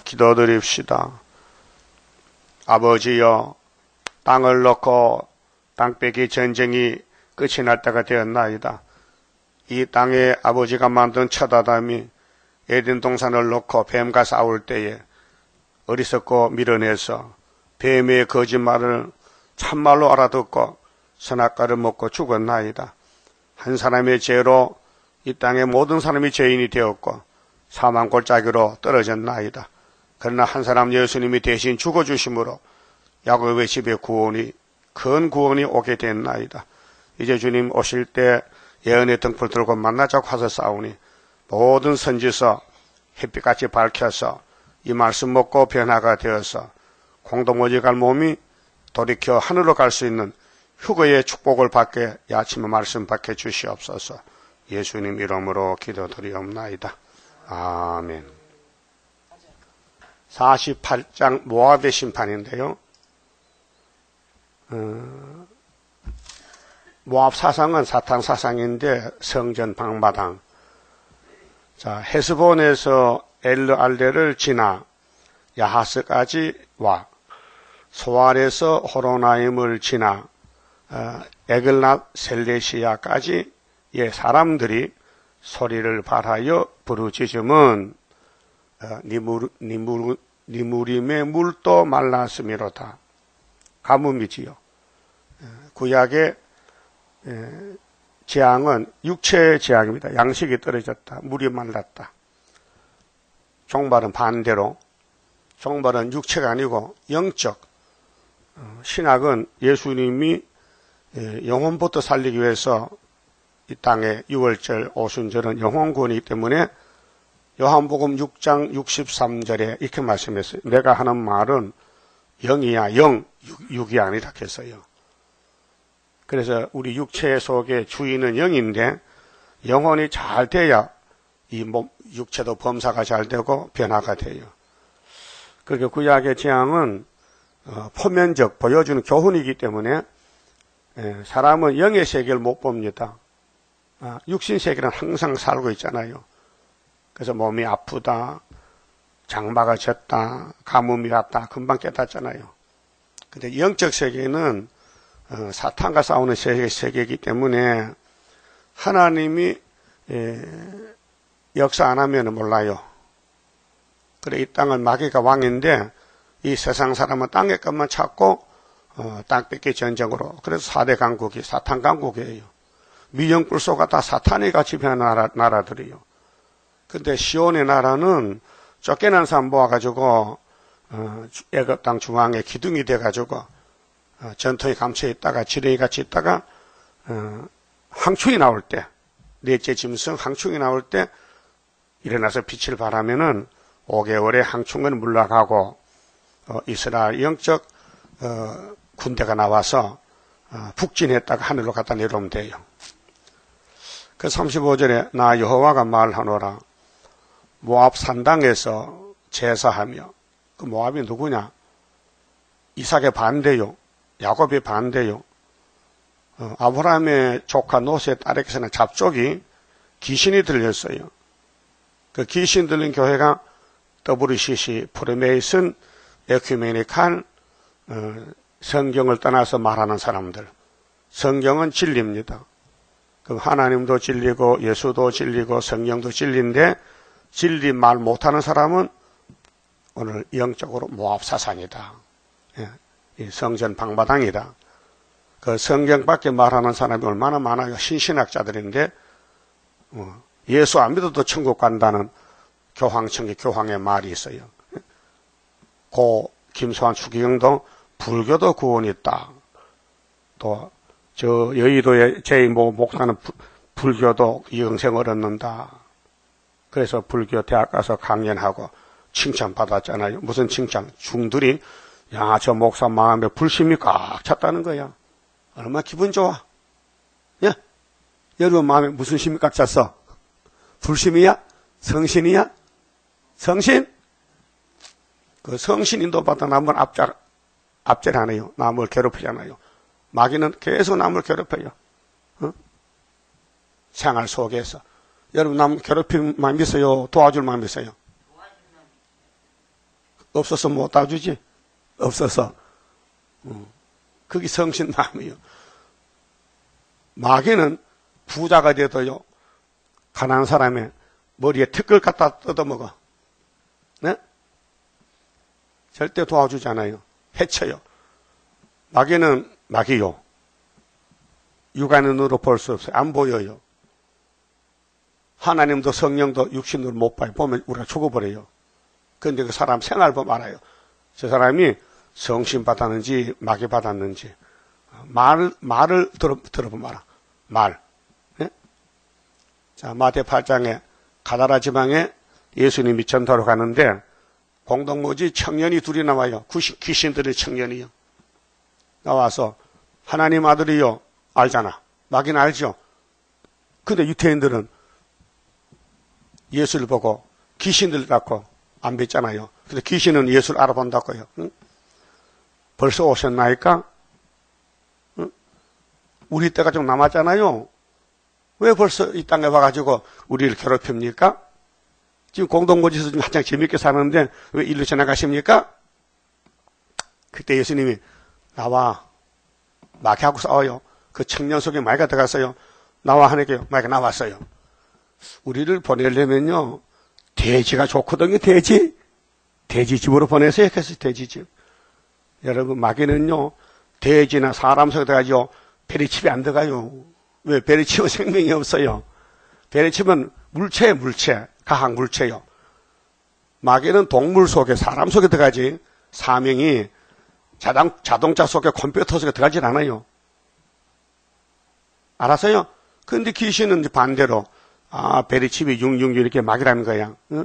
기도드립시다. 아버지여, 땅을 놓고 땅배기 전쟁이 끝이 날 때가 되었나이다. 이 땅에 아버지가 만든 첫 아담이 에덴 동산을 놓고 뱀과 싸울 때에 어리석고 밀어내서 뱀의 거짓말을 참말로 알아듣고 선악과를 먹고 죽었나이다. 한 사람의 죄로 이 땅의 모든 사람이 죄인이 되었고 사망 골짜기로 떨어졌나이다. 그러나 한 사람 예수님이 대신 죽어주심으로 야곱의 집에 구원이, 큰 구원이 오게 됐나이다. 이제 주님 오실 때 예언의 등불 들고 만나자고 하서 싸우니 모든 선지서 햇빛같이 밝혀서 이 말씀 먹고 변화가 되어서 공동오지 갈 몸이 돌이켜 하늘로 갈 수 있는 휴거의 축복을 받게 아침에 말씀 받게 주시옵소서. 예수님 이름으로 기도드리옵나이다. 아멘. 48장 모압의 심판인데요. 모압 사상은 사탄 사상인데 성전 방마당. 자, 헤스본에서 엘르알레를 지나 야하스까지 와 소알에서 호로나임을 지나 에글랏 셀레시아까지 사람들이 소리를 발하여 부르짖음은 니무림의 물도 말랐음이로다. 가뭄이지요. 구약의 재앙은 육체의 재앙입니다. 양식이 떨어졌다. 물이 말랐다. 종말은 반대로, 종말은 육체가 아니고 영적, 신학은 예수님이 영혼부터 살리기 위해서 이 땅에 6월절 오순절은 영혼구원이기 때문에 요한복음 6장 63절에 이렇게 말씀했어요. 내가 하는 말은 영이야, 육이 아니라 했어요. 그래서 우리 육체 속의 주인은 영인데 영혼이 잘 돼야 이 몸, 육체도 범사가 잘 되고 변화가 돼요. 그렇게 구약의 재앙은 포면적 보여주는 교훈이기 때문에 사람은 영의 세계를 못 봅니다. 육신 세계는 항상 살고 있잖아요. 그래서 몸이 아프다, 장마가 졌다, 가뭄이 왔다 금방 깨닫잖아요. 근데 영적 세계는 사탄과 싸우는 세계이기 때문에 하나님이 역사 안 하면 몰라요. 그래 이 땅은 마귀가 왕인데 이 세상 사람은 땅의 것만 찾고 땅 뺏기 전쟁으로, 그래서 4대 강국이 사탄 강국이에요. 미영불소가 다 사탄이 지배하는 나라들이에요. 근데 시온의 나라는 쫓겨난 사람 모아가지고 애굽 땅 중앙에 기둥이 돼가지고 전통이 감춰 있다가 지렁이 같이 있다가 항충이 나올 때, 넷째 짐승 항충이 나올 때 일어나서 빛을 발하면은 5개월에 항충은 물러가고 이스라엘 영적 군대가 나와서 북진했다가 하늘로 갖다 내려오면 돼요. 그 35절에 나 여호와가 말하노라. 모압 산당에서 제사하며, 그 모압이 누구냐? 이삭의 반대요. 야곱의 반대요. 아브라함의 조카 노스의 딸에게서는 잡족이 귀신이 들렸어요. 그 귀신 들린 교회가 WCC 프리메이슨 에큐메니칸 성경을 떠나서 말하는 사람들. 성경은 진리입니다. 그럼 하나님도 진리고 예수도 진리고 성령도 진리인데 진리 말 못하는 사람은 오늘 영적으로 모압 사상이다. 이 성전 방마당이다. 그 성경밖에 말하는 사람이 얼마나 많아요. 신신학자들인데 예수 안 믿어도 천국 간다는 교황청의 교황의 말이 있어요. 고 김수환 추기경도 불교도 구원이 있다. 또 저 여의도의 제2모 목사는 불교도 영생을 얻는다. 그래서 불교 대학 가서 강연하고 칭찬받았잖아요. 무슨 칭찬? 중들이 야, 저 목사 마음에 불심이 꽉 찼다는 거야. 얼마나 기분 좋아. 야, 여러분 마음에 무슨 심이 꽉 찼어? 불심이야? 성신이야? 성신? 그 성신 인도받아 남은 앞질 안 해요. 남을 괴롭히잖아요. 마귀는 계속 남을 괴롭혀요. 생활 속에서. 여러분 남 괴롭힐 마음 있어요? 도와줄 마음 있어요? 없어서 못 따주지. 없어서. 그게 성신 마음이요. 마귀는 부자가 돼도요, 가난한 사람의 머리에 티끌 갖다 뜯어먹어. 네? 절대 도와주지 않아요. 해쳐요. 마귀는 마귀요. 육안의 눈으로 볼 수 없어요. 안 보여요. 하나님도 성령도 육신으로 못 봐요. 보면 우리가 죽어버려요. 그런데 그 사람 생활 보면 알아요. 저 사람이 성신 받았는지 마귀 받았는지. 말을 들어보면 알아. 말. 네? 자, 마태 8장에 가다라 지방에 예수님이 전도로 가는데 공동모지 청년이 둘이 나와요. 귀신들의 청년이요. 나와서 하나님 아들이요. 알잖아. 마귀는 알죠. 근데 유태인들은 예수를 보고 귀신들 갖고 안 뵙잖아요. 근데 귀신은 예수를 알아본다고요. 응? 벌써 오셨나이까? 응? 우리 때가 좀 남았잖아요. 왜 벌써 이 땅에 와가지고 우리를 괴롭힙니까? 지금 공동모지에서 지금 한창 재밌게 사는데 왜 일로 지나가십니까? 그때 예수님이 나와 마귀하고 싸워요. 그 청년 속에 마귀가 들어갔어요. 나와 하니까 마귀가 나왔어요. 우리를 보내려면요, 돼지가 좋거든요. 돼지 집으로 보내세요. 그래서 돼지집. 여러분, 마귀는요, 돼지나 사람 속에 들어가죠. 베리칩이 안 들어가요. 왜? 베리칩은 생명이 없어요. 베리칩은 물체, 가학 물체요. 마귀는 동물 속에, 사람 속에 들어가지, 사명이 자동차 속에, 컴퓨터 속에 들어가질 않아요. 알았어요? 근데 귀신은 반대로, 베리칩이 666 이렇게 마귀라는 거야. 응?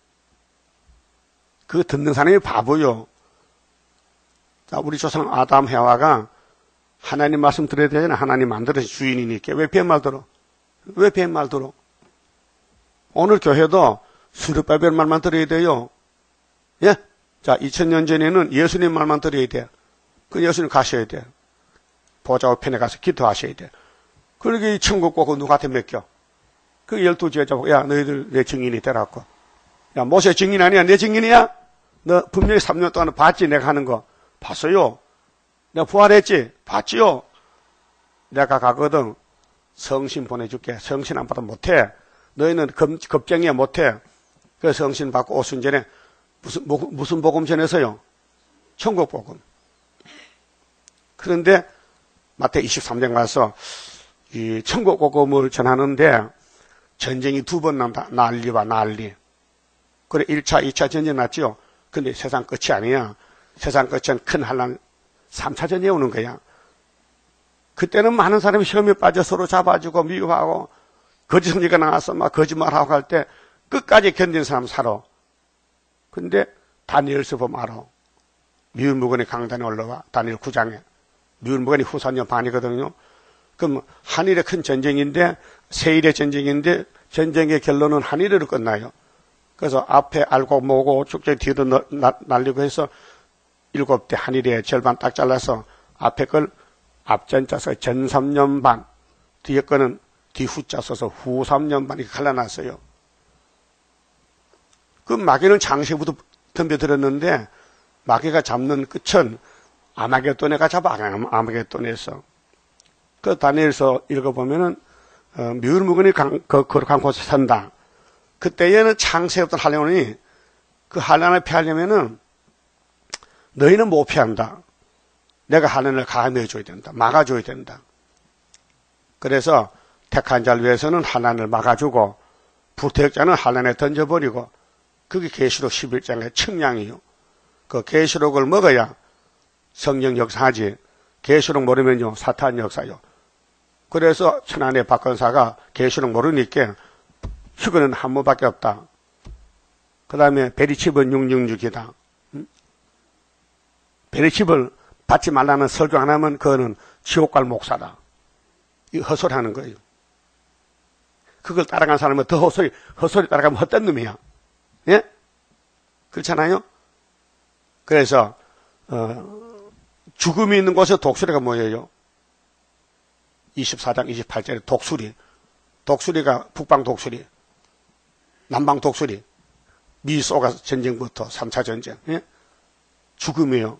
그 듣는 사람이 바보요. 자, 우리 조상 아담 해와가 하나님 말씀 들어야 되잖아. 하나님 안 들어서 주인이니까. 왜 뱀말 들어? 왜 뱀말 들어? 오늘 교회도 수르바벨 말만 들어야 돼요. 예? 자, 2000년 전에는 예수님 말만 들어야 돼. 그 예수님 가셔야 돼. 보좌 우편에 가서 기도하셔야 돼. 그러게 이 천국 보고 누구한테 맡겨? 그 12제자 보고, 야, 너희들 내 증인이 되라고. 야, 모세 증인 아니야? 내 증인이야? 너 분명히 3년 동안 봤지? 내가 하는 거. 봤어요. 내가 부활했지? 봤지요? 내가 가거든. 성신 보내줄게. 성신 안 받으면 못해. 너희는 겁쟁이야 못해. 그 성신 받고 오순 전에 무슨 복음 전해서요? 천국 복음. 그런데 마태 23장 가서 이 천국 복음을 전하는데 전쟁이 2번 난다. 난리와 난리. 그래 1차, 2차 전쟁 났죠. 근데 세상 끝이 아니야. 세상 끝은 큰 환란 3차 전쟁이 오는 거야. 그때는 많은 사람이 시험에 빠져 서로 잡아주고 미워하고 거짓 선지가 나와서 막 거짓말하고 할 때 끝까지 견딘 사람 살아. 근데 다니엘서 보면 알아. 미운 무건이 강단에 올라와. 다니엘 9장에. 미운 무건이 후사년 반이거든요. 그럼 한일의 큰 전쟁인데 세일의 전쟁인데 전쟁의 결론은 한일으로 끝나요. 그래서 앞에 알고 모고 축제 뒤도 날리고 해서 7대 한일의 절반 딱 잘라서 앞에 걸 앞전자 써서 전 3년 반, 뒤에 거는 뒤후자 써서 후 3년 반 이렇게 갈라놨어요. 그 마귀는 장세부터 덤벼들었는데 마귀가 잡는 끝은 아마겟돈에 가 잡아. 아마겟돈에서. 그 다니엘서 읽어보면은 미운 무건이 거룩한 곳에 산다. 그때에는 창세였던 한란이 그 한란을 피하려면은 너희는 못 피한다. 내가 한란을 가해줘야 된다. 막아줘야 된다. 그래서 택한 자를 위해서는 한란을 막아주고 불태역자는 한란에 던져버리고 그게 계시록 11장의 측량이요. 그 계시록을 먹어야 성령 역사하지. 계시록 모르면요 사탄 역사요. 그래서 천안의 박건사가 계시록 모르니까 휴거는 한 번밖에 없다. 그 다음에 베리칩은 666이다. 베리칩을 받지 말라는 설교 안 하면 그거는 지옥 갈 목사다. 이 헛소리 하는 거예요. 그걸 따라간 사람은 더 헛소리 따라가면 헛된 놈이야. 예? 그렇잖아요? 그래서, 죽음이 있는 곳에 독수리가 모여요. 24장 28절에 독수리. 독수리가 북방 독수리, 남방 독수리. 미소가 전쟁부터 3차 전쟁. 예? 죽음이에요.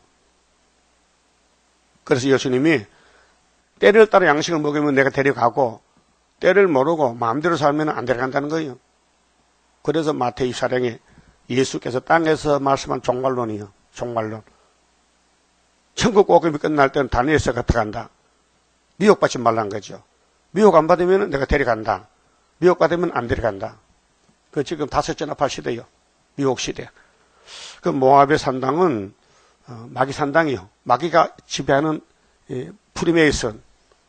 그래서 예수님이 때를 따라 양식을 먹으면 내가 데려가고 때를 모르고 마음대로 살면 안 데려간다는 거예요. 그래서 마태이 사령에 예수께서 땅에서 말씀한 종말론이요. 종말론. 천국 오금이 끝날 때는 다니엘서 같아간다. 미혹받지 말란 거죠. 미혹 안 받으면 내가 데려간다. 미혹 받으면 안 데려간다. 그 지금 다섯째 나팔 시대요. 미혹 시대. 그 모압의 산당은 마귀 산당이요. 마귀가 지배하는 프리메이슨,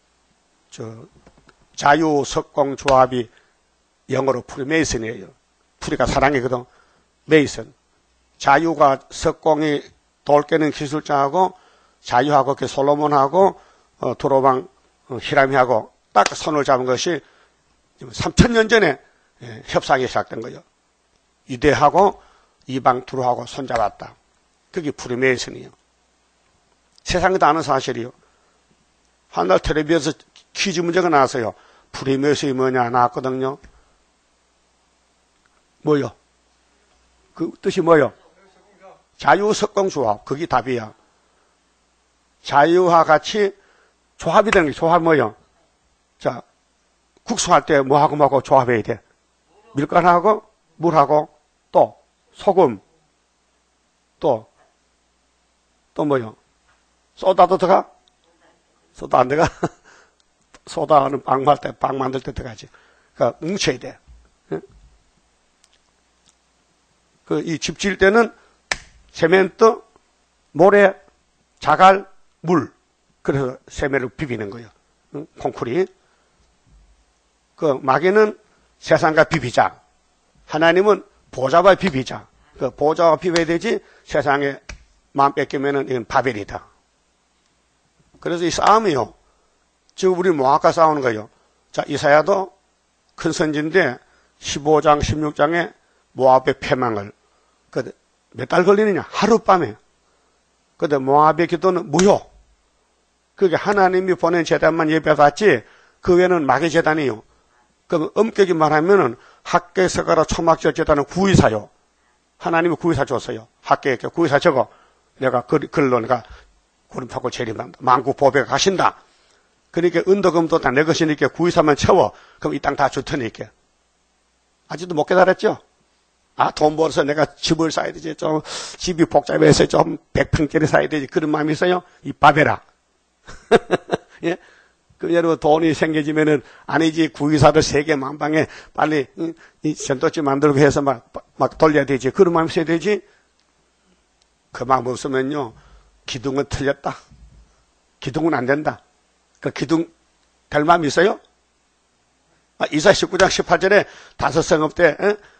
자유 석공 조합이 영어로 프리메이슨이에요. 프리가 사랑이거든. 메이슨. 자유가 석공이 돌 깨는 기술자하고 자유하고 그 솔로몬하고 도로방 히람이하고 딱 손을 잡은 것이 3,000년 전에 협상이 시작된 거예요. 유대하고 이방 두루하고 손잡았다. 그게 프리메이슨이에요. 세상에 다 아는 사실이요. 한날 텔레비에서 퀴즈 문제가 나왔어요. 프리메이슨이 뭐냐 나왔거든요. 뭐요? 그 뜻이 뭐요? 자유석공조합. 그게 답이야. 자유와 같이 조합이 되는 게 조합 뭐요? 자, 국수할 때 뭐하고 뭐하고 조합해야 돼? 밀가루하고 물하고 또 소금 또 뭐요? 소다도 들어가? 소다 안 들어가? 소다는 빵 만들 때 들어가지. 그러니까 뭉쳐야 돼. 이 집 지을 때는 세멘트, 모래, 자갈, 물. 그래서 세면을 비비는 거예요. 콘크리트. 그 마귀는 세상과 비비자. 하나님은 보좌와 비비자. 그 보좌와 비벼야 되지 세상에 마음 뺏기면은 이건 바벨이다. 그래서 이 싸움이요. 지금 우리 모압과 싸우는 거예요. 자, 이사야도 큰 선지인데 15장, 16장에 모압의 패망을 몇 달 걸리느냐? 하룻밤에. 근데 모압의 기도는 무효. 그게 하나님이 보낸 재단만 예배받지 그 외에는 마귀 재단이요. 그럼 엄격히 말하면은 학계서가라 초막절 재단은 구의사요. 하나님이 구의사 줬어요. 학계에게 구의사 적어. 내가 글로 내가 구름파고 재림한다. 만국 보배가 가신다. 그러니까 은도금도 다 내 것이니까 구의사만 채워. 그럼 이 땅 다 줄 테니까. 아직도 못 깨달았죠? 돈 벌어서 내가 집을 사야 되지. 좀 집이 복잡해서 좀 100평짜리 사야 되지. 그런 마음이 있어요? 이 바베라. 예? 그 여러분 돈이 생겨지면은 아니지 구의사를 세계 만방에 빨리 이 전도집 만들고 해서 막 돌려야 되지. 그런 마음이 있어야 되지. 그 마음 없으면요 기둥은 틀렸다. 기둥은 안 된다. 그 기둥 될 마음이 있어요? 이사 19장 18절에 다섯 성읍 때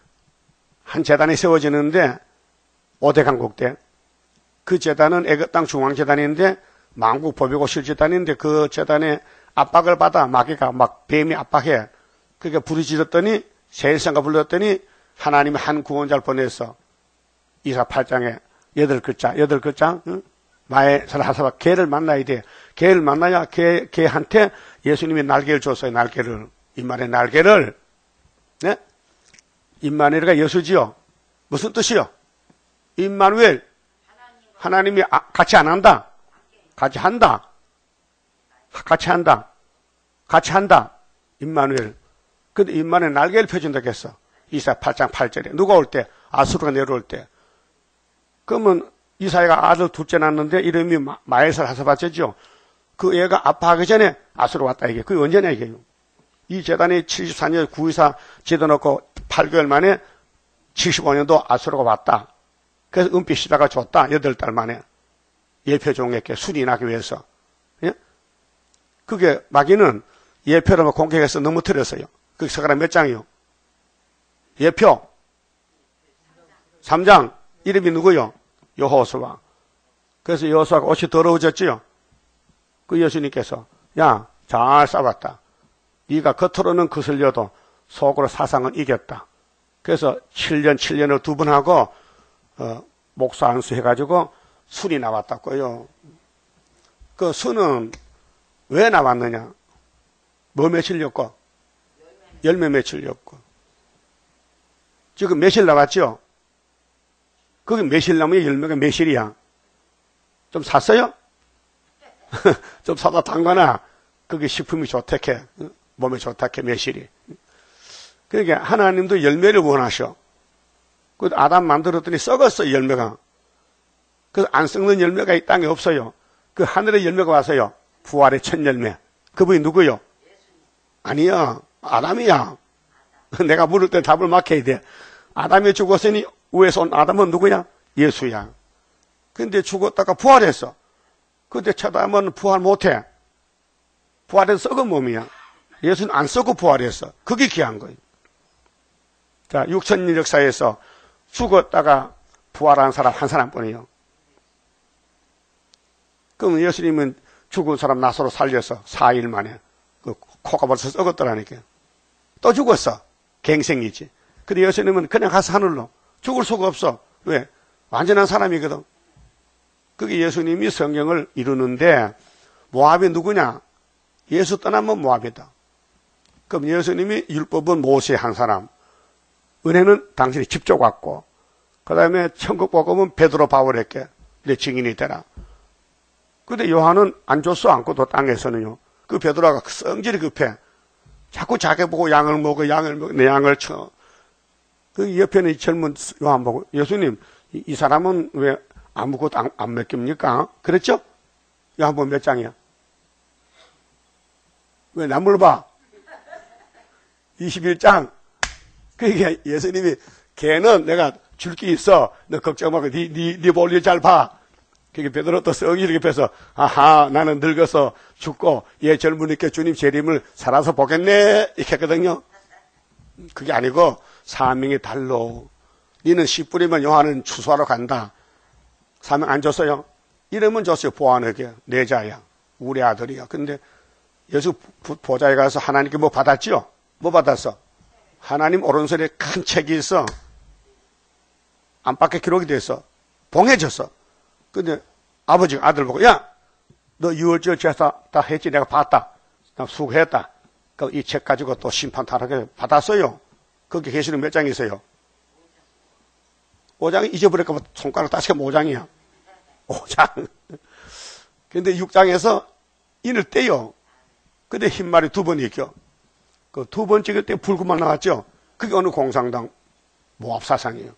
한 제단이 세워지는데 5대 강국 때 그 제단은 애굽 땅 중앙제단인데 만국 법이고 실제단인데 그 제단에 압박을 받아 마귀가 막 뱀이 압박해. 그러니까 부르짖었더니 세일성가 불렀더니 하나님이 한 구원자를 보내서 이사 8장에 8글자 응? 마에서 하사바 개를 만나야 돼. 개를 만나야 개한테 예수님이 날개를 줬어요. 날개를. 임마누엘 날개를. 네? 임마누엘가 예수지요. 무슨 뜻이요? 임마누엘. 하나님이 같이 안 한다. 같이 한다. 같이 한다. 같이 한다. 임마누엘. 근데 임마누엘 날개를 펴준다고 했어. 이사 8장 8절에. 누가 올 때? 아수르가 내려올 때. 그러면 이사야가 아들 둘째 낳았는데 이름이 마에살 하사바제죠. 그 애가 아파하기 전에 아수르 왔다 이게. 그게 언제냐 이게요. 이 재단이 74년 구의사 제도 넣고 8개월 만에 75년도 아수르가 왔다. 그래서 은빛 시다가 줬다. 8달 만에. 예표종에게 순이 나기 위해서. 예? 그게 마귀는 예표를 공격해서 넘어뜨렸어요. 그게 서가람 몇 장이요? 예표 3장. 이름이 누구요? 여호수아. 그래서 여호수아가 옷이 더러워졌지요. 그 예수님께서 야, 잘 싸웠다. 네가 겉으로는 거슬려도 속으로 사상은 이겼다. 그래서 7년을 2번 하고 목사 안수 해가지고 순이 나왔다고요. 그 순은 왜 나왔느냐? 뭐 맺히려고? 열매 맺히려고. 지금 며칠 나왔죠? 거기 매실나무의 열매가 매실이야. 좀 샀어요? 좀 사다 담가놔. 그게 식품이 좋다케. 몸에 좋다케 매실이. 그러니까 하나님도 열매를 원하셔. 그 아담 만들었더니 썩었어, 열매가. 그래서 안 썩는 열매가 이 땅에 없어요. 그 하늘의 열매가 와서요. 부활의 첫 열매. 그분이 누구요? 아니야. 아담이야. 내가 물을 때 답을 맡겨야 돼. 아담이 죽었으니 위에서 온 아담은 누구야? 예수야. 근데 죽었다가 부활했어. 근데 쳐다보면 부활 못해. 부활해서 썩은 몸이야. 예수는 안 썩고 부활했어. 그게 귀한 거예요. 자, 6,000년 역사에서 죽었다가 부활한 사람 한 사람뿐이에요. 그럼 예수님은 죽은 사람 나사로 살려서 4일 만에 그 코가 벌써 썩었더라니까. 또 죽었어. 갱생이지. 근데 예수님은 그냥 가서 하늘로 죽을 수가 없어. 왜? 완전한 사람이거든. 그게 예수님이 성경을 이루는데 모압이 누구냐? 예수 떠나면 모압이다. 그럼 예수님이 율법은 모세 한 사람, 은혜는 당신이 직접 왔고, 그 다음에 천국 복음은 베드로 바울에게 내 증인이 되라. 근데 요한은 안 줬어, 안고도 땅에서는요. 그 베드로가 성질이 급해. 자꾸 자기 보고 양을 먹어, 내 양을 쳐. 그 옆에는 이 젊은 요한 보고, 예수님, 이 사람은 왜 아무것도 안 맡깁니까? 그랬죠? 요한복음 몇 장이야? 왜 남을 봐? 21장. 그러니까 예수님이 걔는 내가 줄 게 있어. 너 걱정 말고 네 볼일 잘 봐. 그게 베드로 또 썩이 이렇게 펴서 아하 나는 늙어서 죽고 얘 젊으니까 주님 재림을 살아서 보겠네 이렇게 했거든요. 그게 아니고 사명이 달로. 니는 씨 뿌리면 요한은 추수하러 간다. 사명 안 줬어요? 이름은 줬어요. 보아너게 내자야. 우리 아들이야. 근데 예수 보좌에 가서 하나님께 뭐 받았지요? 뭐 받았어? 하나님 오른손에 큰 책이 있어. 안팎에 기록이 돼서 봉해졌어. 근데 아버지가 아들 보고 야 너 유월절 제사 다 했지? 내가 봤다. 나 수고했다. 그럼 이 책 가지고 또 심판 타락에 받았어요. 거기 계시는 몇 장이 있어요? 5장이 잊어버릴까 봐 손가락 따시면 5장이야. 5장. 근데 6장에서 인을 떼요. 근데 흰말이 2번 익혀. 그 2번 찍을 때 붉은말 나왔죠? 그게 어느 공산당 모압 사상이에요.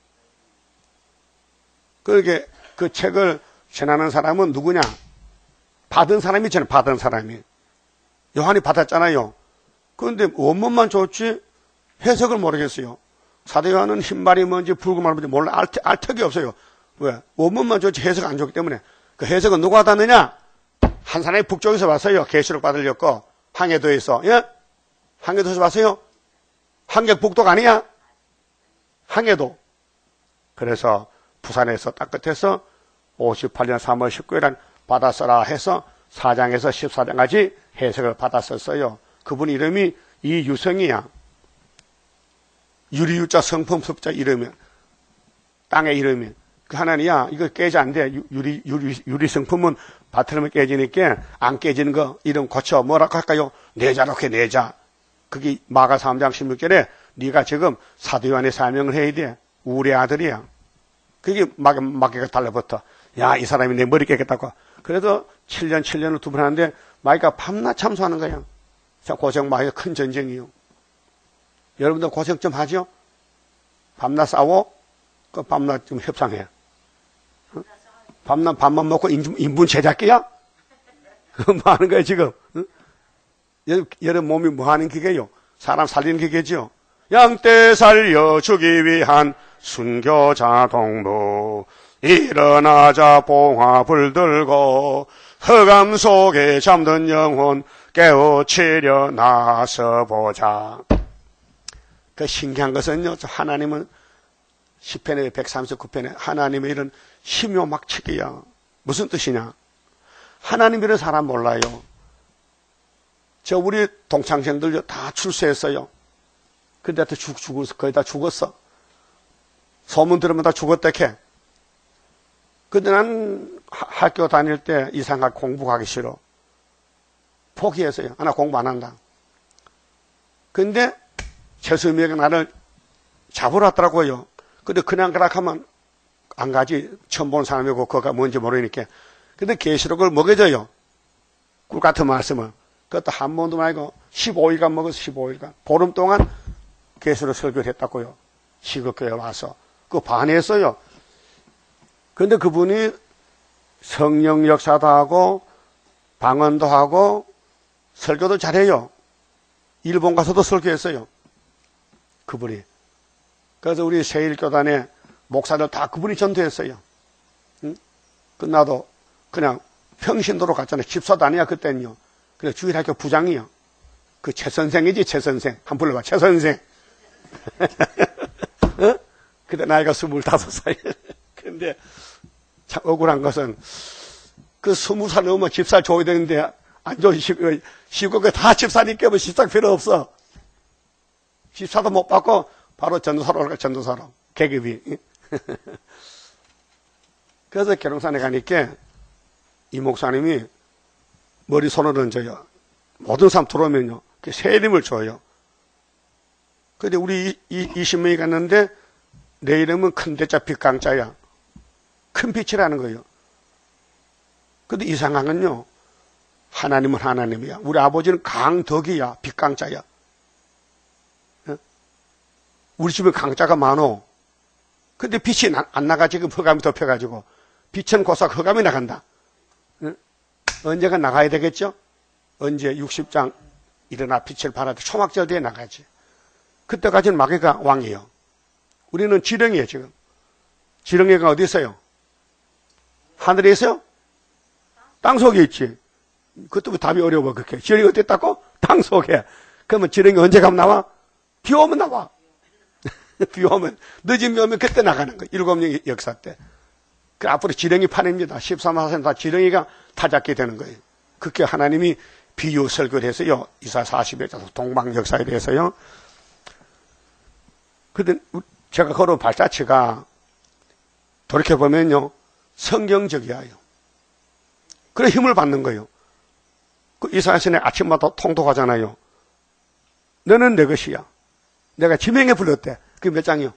그렇게 그 책을 전하는 사람은 누구냐? 받은 사람이 있잖아요. 받은 사람이. 요한이 받았잖아요. 그런데 원문만 좋지 해석을 모르겠어요. 사도 요한은 흰말이 뭔지 붉은말이 뭔지 몰라. 알 턱이 없어요. 왜? 원문만 좋지 해석 안 좋기 때문에. 그 해석은 누가 받았느냐? 한 사람이 북쪽에서 왔어요. 계시록 받으려고. 항해도에서. 예? 항해도에서 왔어요? 항객북도가 아니야? 항해도. 그래서 부산에서 딱 끝에서 58년 3월 19일에 받았어라 해서 4장에서 14장까지 해석을 받았었어요. 그분 이름이 이유성이야. 유리유자 성품 섭자 이름이야. 땅의 이름이. 그 하나니야 이거 깨지 안 돼. 유리 성품은 바트르면 깨지니까 안 깨지는 거 이름 고쳐. 뭐라고 할까요? 내자롭게 내자. 그게 마가 3장 16절에 네가 지금 사도 요한의 사명을 해야 돼. 우리 아들이야. 그게 마귀가 달라붙어. 야, 이 사람이 내 머리 깨겠다고. 그래도 7년을 2번 하는데 마귀가 밤낮 참수하는 거야. 자, 고생 마귀가 큰 전쟁이요. 여러분들 고생 좀 하죠? 밤낮 싸워? 그 밤낮 좀 협상해. 어? 밤낮 밥만 먹고 인분 제작기야? 뭐 하는 거야, 지금? 어? 여러분 몸이 뭐 하는 기계요? 사람 살리는 기계죠? 양떼 살려주기 위한 순교자 동무 일어나자 봉화불 들고 흑암 속에 잠든 영혼 깨우치려 나서보자. 그 신기한 것은요, 하나님은 시편의 139편에 하나님의 이런 심요막치기야. 무슨 뜻이냐? 하나님 이런 사람 몰라요. 저 우리 동창생들 다 출세했어요. 근데 다 죽었어. 거의 다 죽었어. 소문 들으면 다 죽었다 캐. 근데 난 학교 다닐 때 이상하게 공부하기 싫어. 포기했어요. 나 공부 안 한다. 근데 최수미가 나를 잡으러 왔더라고요. 근데 그냥 그렇게 하면 안 가지. 처음 본 사람이고 그거가 뭔지 모르니까. 근데 계시록을 먹여줘요. 꿀 같은 말씀을. 그것도 한 번도 말고 15일간 먹어서 15일간. 보름 동안 계시록 설교를 했다고요. 시급교회 와서. 그거 반했어요. 근데 그분이 성령 역사도 하고 방언도 하고 설교도 잘해요. 일본 가서도 설교했어요. 그분이. 그래서 우리 세일교단에 목사들 다 그분이 전도했어요. 응? 끝나도 그냥 평신도로 갔잖아요. 집사도 아니야 그때는요. 그래 주일학교 부장이요. 그 최 선생이지 최 선생. 한번 불러봐. 최 선생. 어? 그때 나이가 25살. 근데 참 억울한 것은 그 20살 넘으면 집사 줘야 되는데 안 줘. 시국에 다 집사니까 뭐 집사 필요 없어. 집사도 못 받고 바로 전도사로 갈까 전도사로. 계급이. 그래서 계룡산에 가니까 이 목사님이 머리 손을 얹어요. 모든 사람 들어오면요. 새 이름을 줘요. 근데 우리 20명이 갔는데 내 이름은 큰 대자 빛강자야. 큰 빛이라는 거예요. 근데 이상한 건요. 하나님은 하나님이야. 우리 아버지는 강덕이야. 빛강자야. 우리 집에 강자가 많어. 근데 빛이 안 나가 지금 흑암이 덮여가지고. 빛은 고작 흑암이 나간다. 언제가 나가야 되겠죠? 언제 60장 일어나 빛을 발하되 초막절 때에 나가지. 그때까지는 마귀가 왕이에요. 우리는 지렁이에요 지금. 지렁이가 어디 있어요? 하늘에 있어요? 땅속에 있지. 그것도 답이 어려워 그렇게. 지렁이 어디 있다고? 땅속에. 그러면 지렁이 언제 가면 나와? 비 오면 나와. 비 오면 늦은 비 오면 그때 나가는 거예요. 7년 역사 때. 그 앞으로 지렁이 판입니다. 13만 다 지렁이가 타잡게 되는 거예요. 그렇게 하나님이 비유 설교를 해서요. 이사 40여 동방 역사에 대해서요. 근데 제가 걸어온 발자취가 돌이켜보면요. 성경적이에요. 그래 힘을 받는 거예요. 그 이사야서는 아침마다 통독하잖아요. 너는 내 것이야. 내가 지명에 불렀대. 그게 몇 장이요?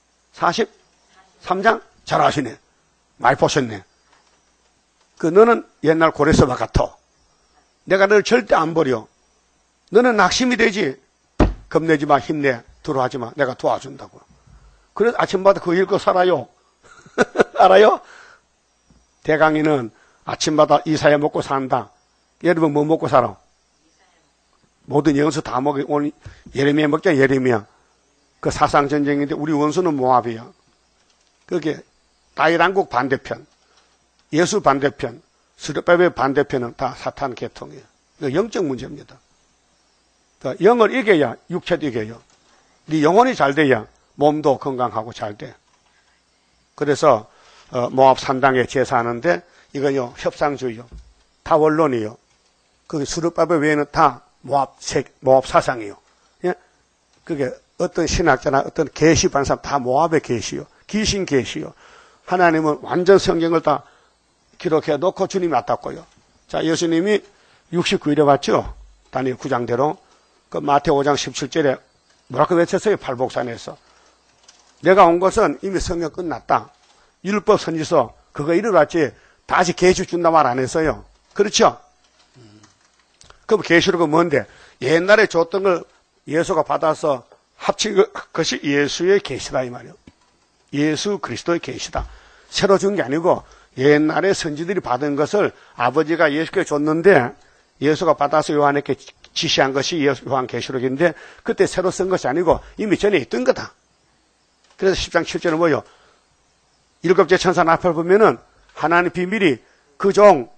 43장? 잘 아시네. 많이 보셨네. 그 너는 옛날 고레스와 같아. 내가 너를 절대 안 버려. 너는 낙심이 되지. 겁내지 마. 힘내. 두려워하지 마. 내가 도와준다고. 그래서 아침마다 그거 읽고 살아요. 알아요? 대강이는 아침마다 이사야 먹고 산다. 여러분 뭐 먹고 살아? 모든 영수 다 먹어. 오늘 예레미야 먹자. 예레미야. 그 사상전쟁인데 우리 원수는 모압이야. 그게 다윗왕국 반대편, 예수 반대편, 스룹바벨 반대편은 다 사탄 계통이에요. 영적 문제입니다. 영을 이겨야 육체도 이겨요. 네 영혼이 잘 돼야 몸도 건강하고 잘 돼. 그래서 모압 산당에 제사하는데 이건요 협상주의요. 다 원론이요. 그 스룹바벨 외에는 다 모압 사상이요. 예? 그게 어떤 신학자나 어떤 계시 반 사람 다 모압의 계시요. 귀신 계시요. 하나님은 완전 성경을 다 기록해 놓고 주님이 왔다고요. 자, 예수님이 69일에 왔죠. 다니엘 9장대로. 그 마태오 5장 17절에 뭐라고 외쳤어요? 팔복산에서. 내가 온 것은 이미 성경 끝났다. 율법 선지서 그거 이루었지 다시 계시 준다 말 안 했어요. 그렇죠? 그럼 계시록은 뭔데? 옛날에 줬던 걸 예수가 받아서 합친 것이 예수의 계시다 이 말이에요. 예수 그리스도의 계시다. 새로 준 게 아니고 옛날에 선지들이 받은 것을 아버지가 예수께 줬는데 예수가 받아서 요한에게 지시한 것이 요한 계시록인데 그때 새로 쓴 것이 아니고 이미 전에 있던 거다. 그래서 10장 7절은 뭐요? 일곱째 천사 나팔 보면은 하나님 비밀이 그 종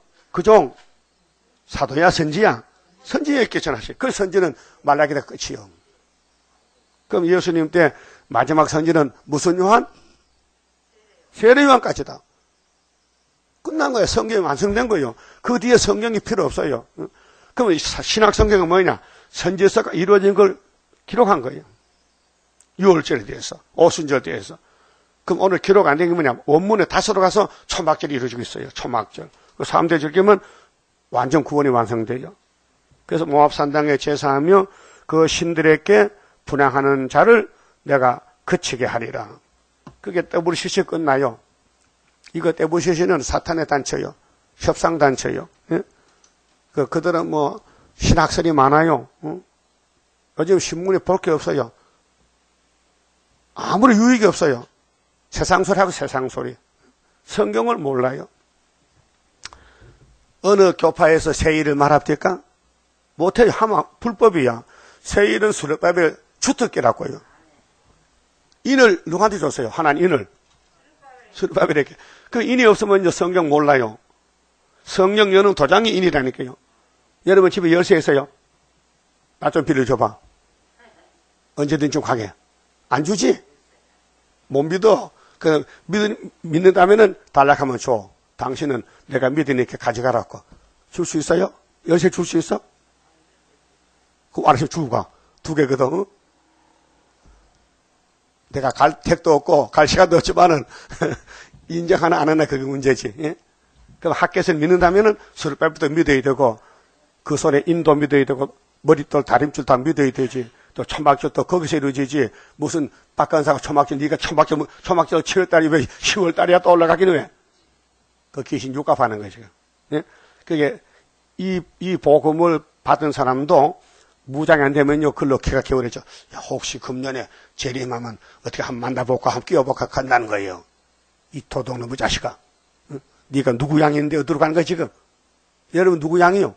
사도야 선지야? 선지에게 전하시. 그 선지는 말라기다 끝이요. 그럼 예수님 때 마지막 선지는 무슨 요한? 세례 요한까지다. 끝난 거예요. 성경이 완성된 거예요. 그 뒤에 성경이 필요 없어요. 그럼 신학 성경은 뭐냐? 선지서가 이루어진 걸 기록한 거예요. 6월절에 대해서, 오순절에 대해서. 그럼 오늘 기록 안 된 게 뭐냐? 원문에 다시 들어가서 초막절이 이루어지고 있어요. 초막절. 그 3대 절기면 완전 구원이 완성돼요. 그래서 모압산당에 제사하며 그 신들에게 분향하는 자를 내가 그치게 하리라. 그게 WCC 끝나요. 이거 WCC는 사탄의 단체요. 협상단체요. 예? 그들은 뭐, 신학설이 많아요. 요즘 신문에 볼 게 없어요. 아무리 유익이 없어요. 세상소리하고 세상소리. 성경을 몰라요. 어느 교파에서 세일을 말합니까? 못해요. 하면 불법이야. 세일은 수렵밥의 주특기라고요. 인을 누구한테 줬어요? 하나님 인을. 수렵밥이렇게. 그 인이 없으면 이제 성경 몰라요. 성령 여는 도장이 인이라니까요. 여러분 집에 열쇠 있어요? 나 좀 빌려줘봐. 언제든지 좀 가게. 안 주지? 못 믿어. 믿는다면은 달라하면 줘. 당신은 내가 믿으니까 가져가라고. 줄 수 있어요? 열쇠 줄 수 있어? 그 알아서 주고 가. 2개거든. 응? 내가 갈 택도 없고 갈 시간도 없지만은 인정 하나 안 하나 그게 문제지. 예? 그럼 학교에서 믿는다면은 수렵밥부터 믿어야 되고 그 손에 인도 믿어야 되고 머릿돌 다림줄 다 믿어야 되지. 또 초막절 또 거기서 이루어지지. 무슨 박간사가 초막절 네가 초막절 7월달이 왜 10월달이야 또 올라가기는 왜? 그 귀신 육갑하는 거지. 예? 그게 이 복음을 받은 사람도 무장이 안 되면요 글로 키가 개울해져. 야, 혹시 금년에 재림하면 어떻게 한번 만나볼까 한번 끼워볼까 간다는 거예요. 이 도둑놈의 자식아. 응? 네가 누구 양인데 어디로 가는 거야 지금? 여러분 누구 양이요?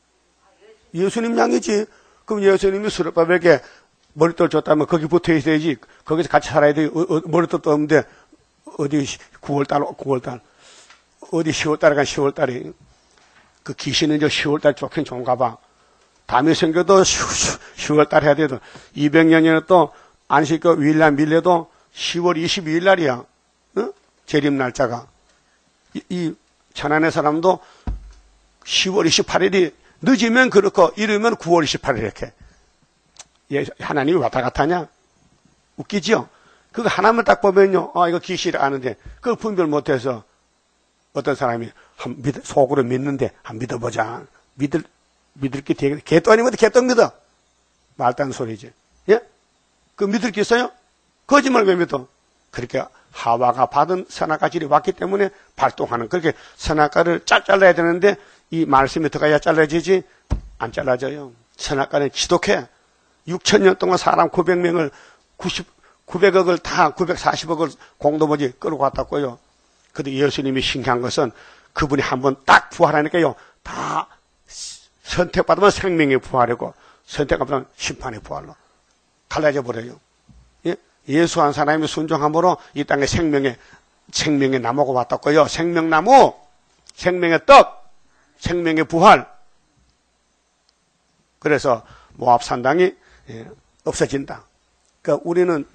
예수님 양이지. 그럼 예수님이 수렵밥에게 머릿돌 줬다면 거기 붙어 있어야지. 거기서 같이 살아야 돼. 머릿돌도 없는데 어디 9월달 어디 10월달에 간 10월달에 그 귀신은 이제 10월달 좋긴 좋은가 봐. 담이 생겨도 10월달 해야 돼도 200년이나 또 안식교 위일날 밀려도 10월 22일 날이야. 어? 재림 날짜가. 이 천안의 사람도 10월 28일이 늦으면 그렇고 이르면 9월 28일 이렇게. 하나님이 왔다 갔다 하냐? 웃기죠? 그거 하나만 딱 보면요. 이거 귀신이 아는데 그걸 분별 못해서 어떤 사람이 속으로 믿는데 한 믿어보자. 믿을 게 되게 개도 아니면 개도 믿어. 말도 안 소리지. 예? 그 믿을 게 있어요? 거짓말 왜 믿어? 그렇게 하와가 받은 선악과질이 왔기 때문에 발동하는 그렇게 선악과를 잘라야 되는데 이 말씀이 들어가야 잘라지지 안 잘라져요. 선악과는 지독해. 6,000년 동안 사람 900명을 900억을 다 940억을 공동모지 끌고 왔다고요. 근데 예수님이 신기한 것은 그분이 한번 딱 부활하니까요. 다 선택받으면 생명의 부활이고 선택받으면 심판의 부활로 갈라져 버려요. 예? 예수 한 사람이 순종함으로 이 땅에 생명의 나무가 왔다고요. 생명나무, 생명의 떡, 생명의 부활. 그래서 모압 산당이 없어진다. 그러니까 우리는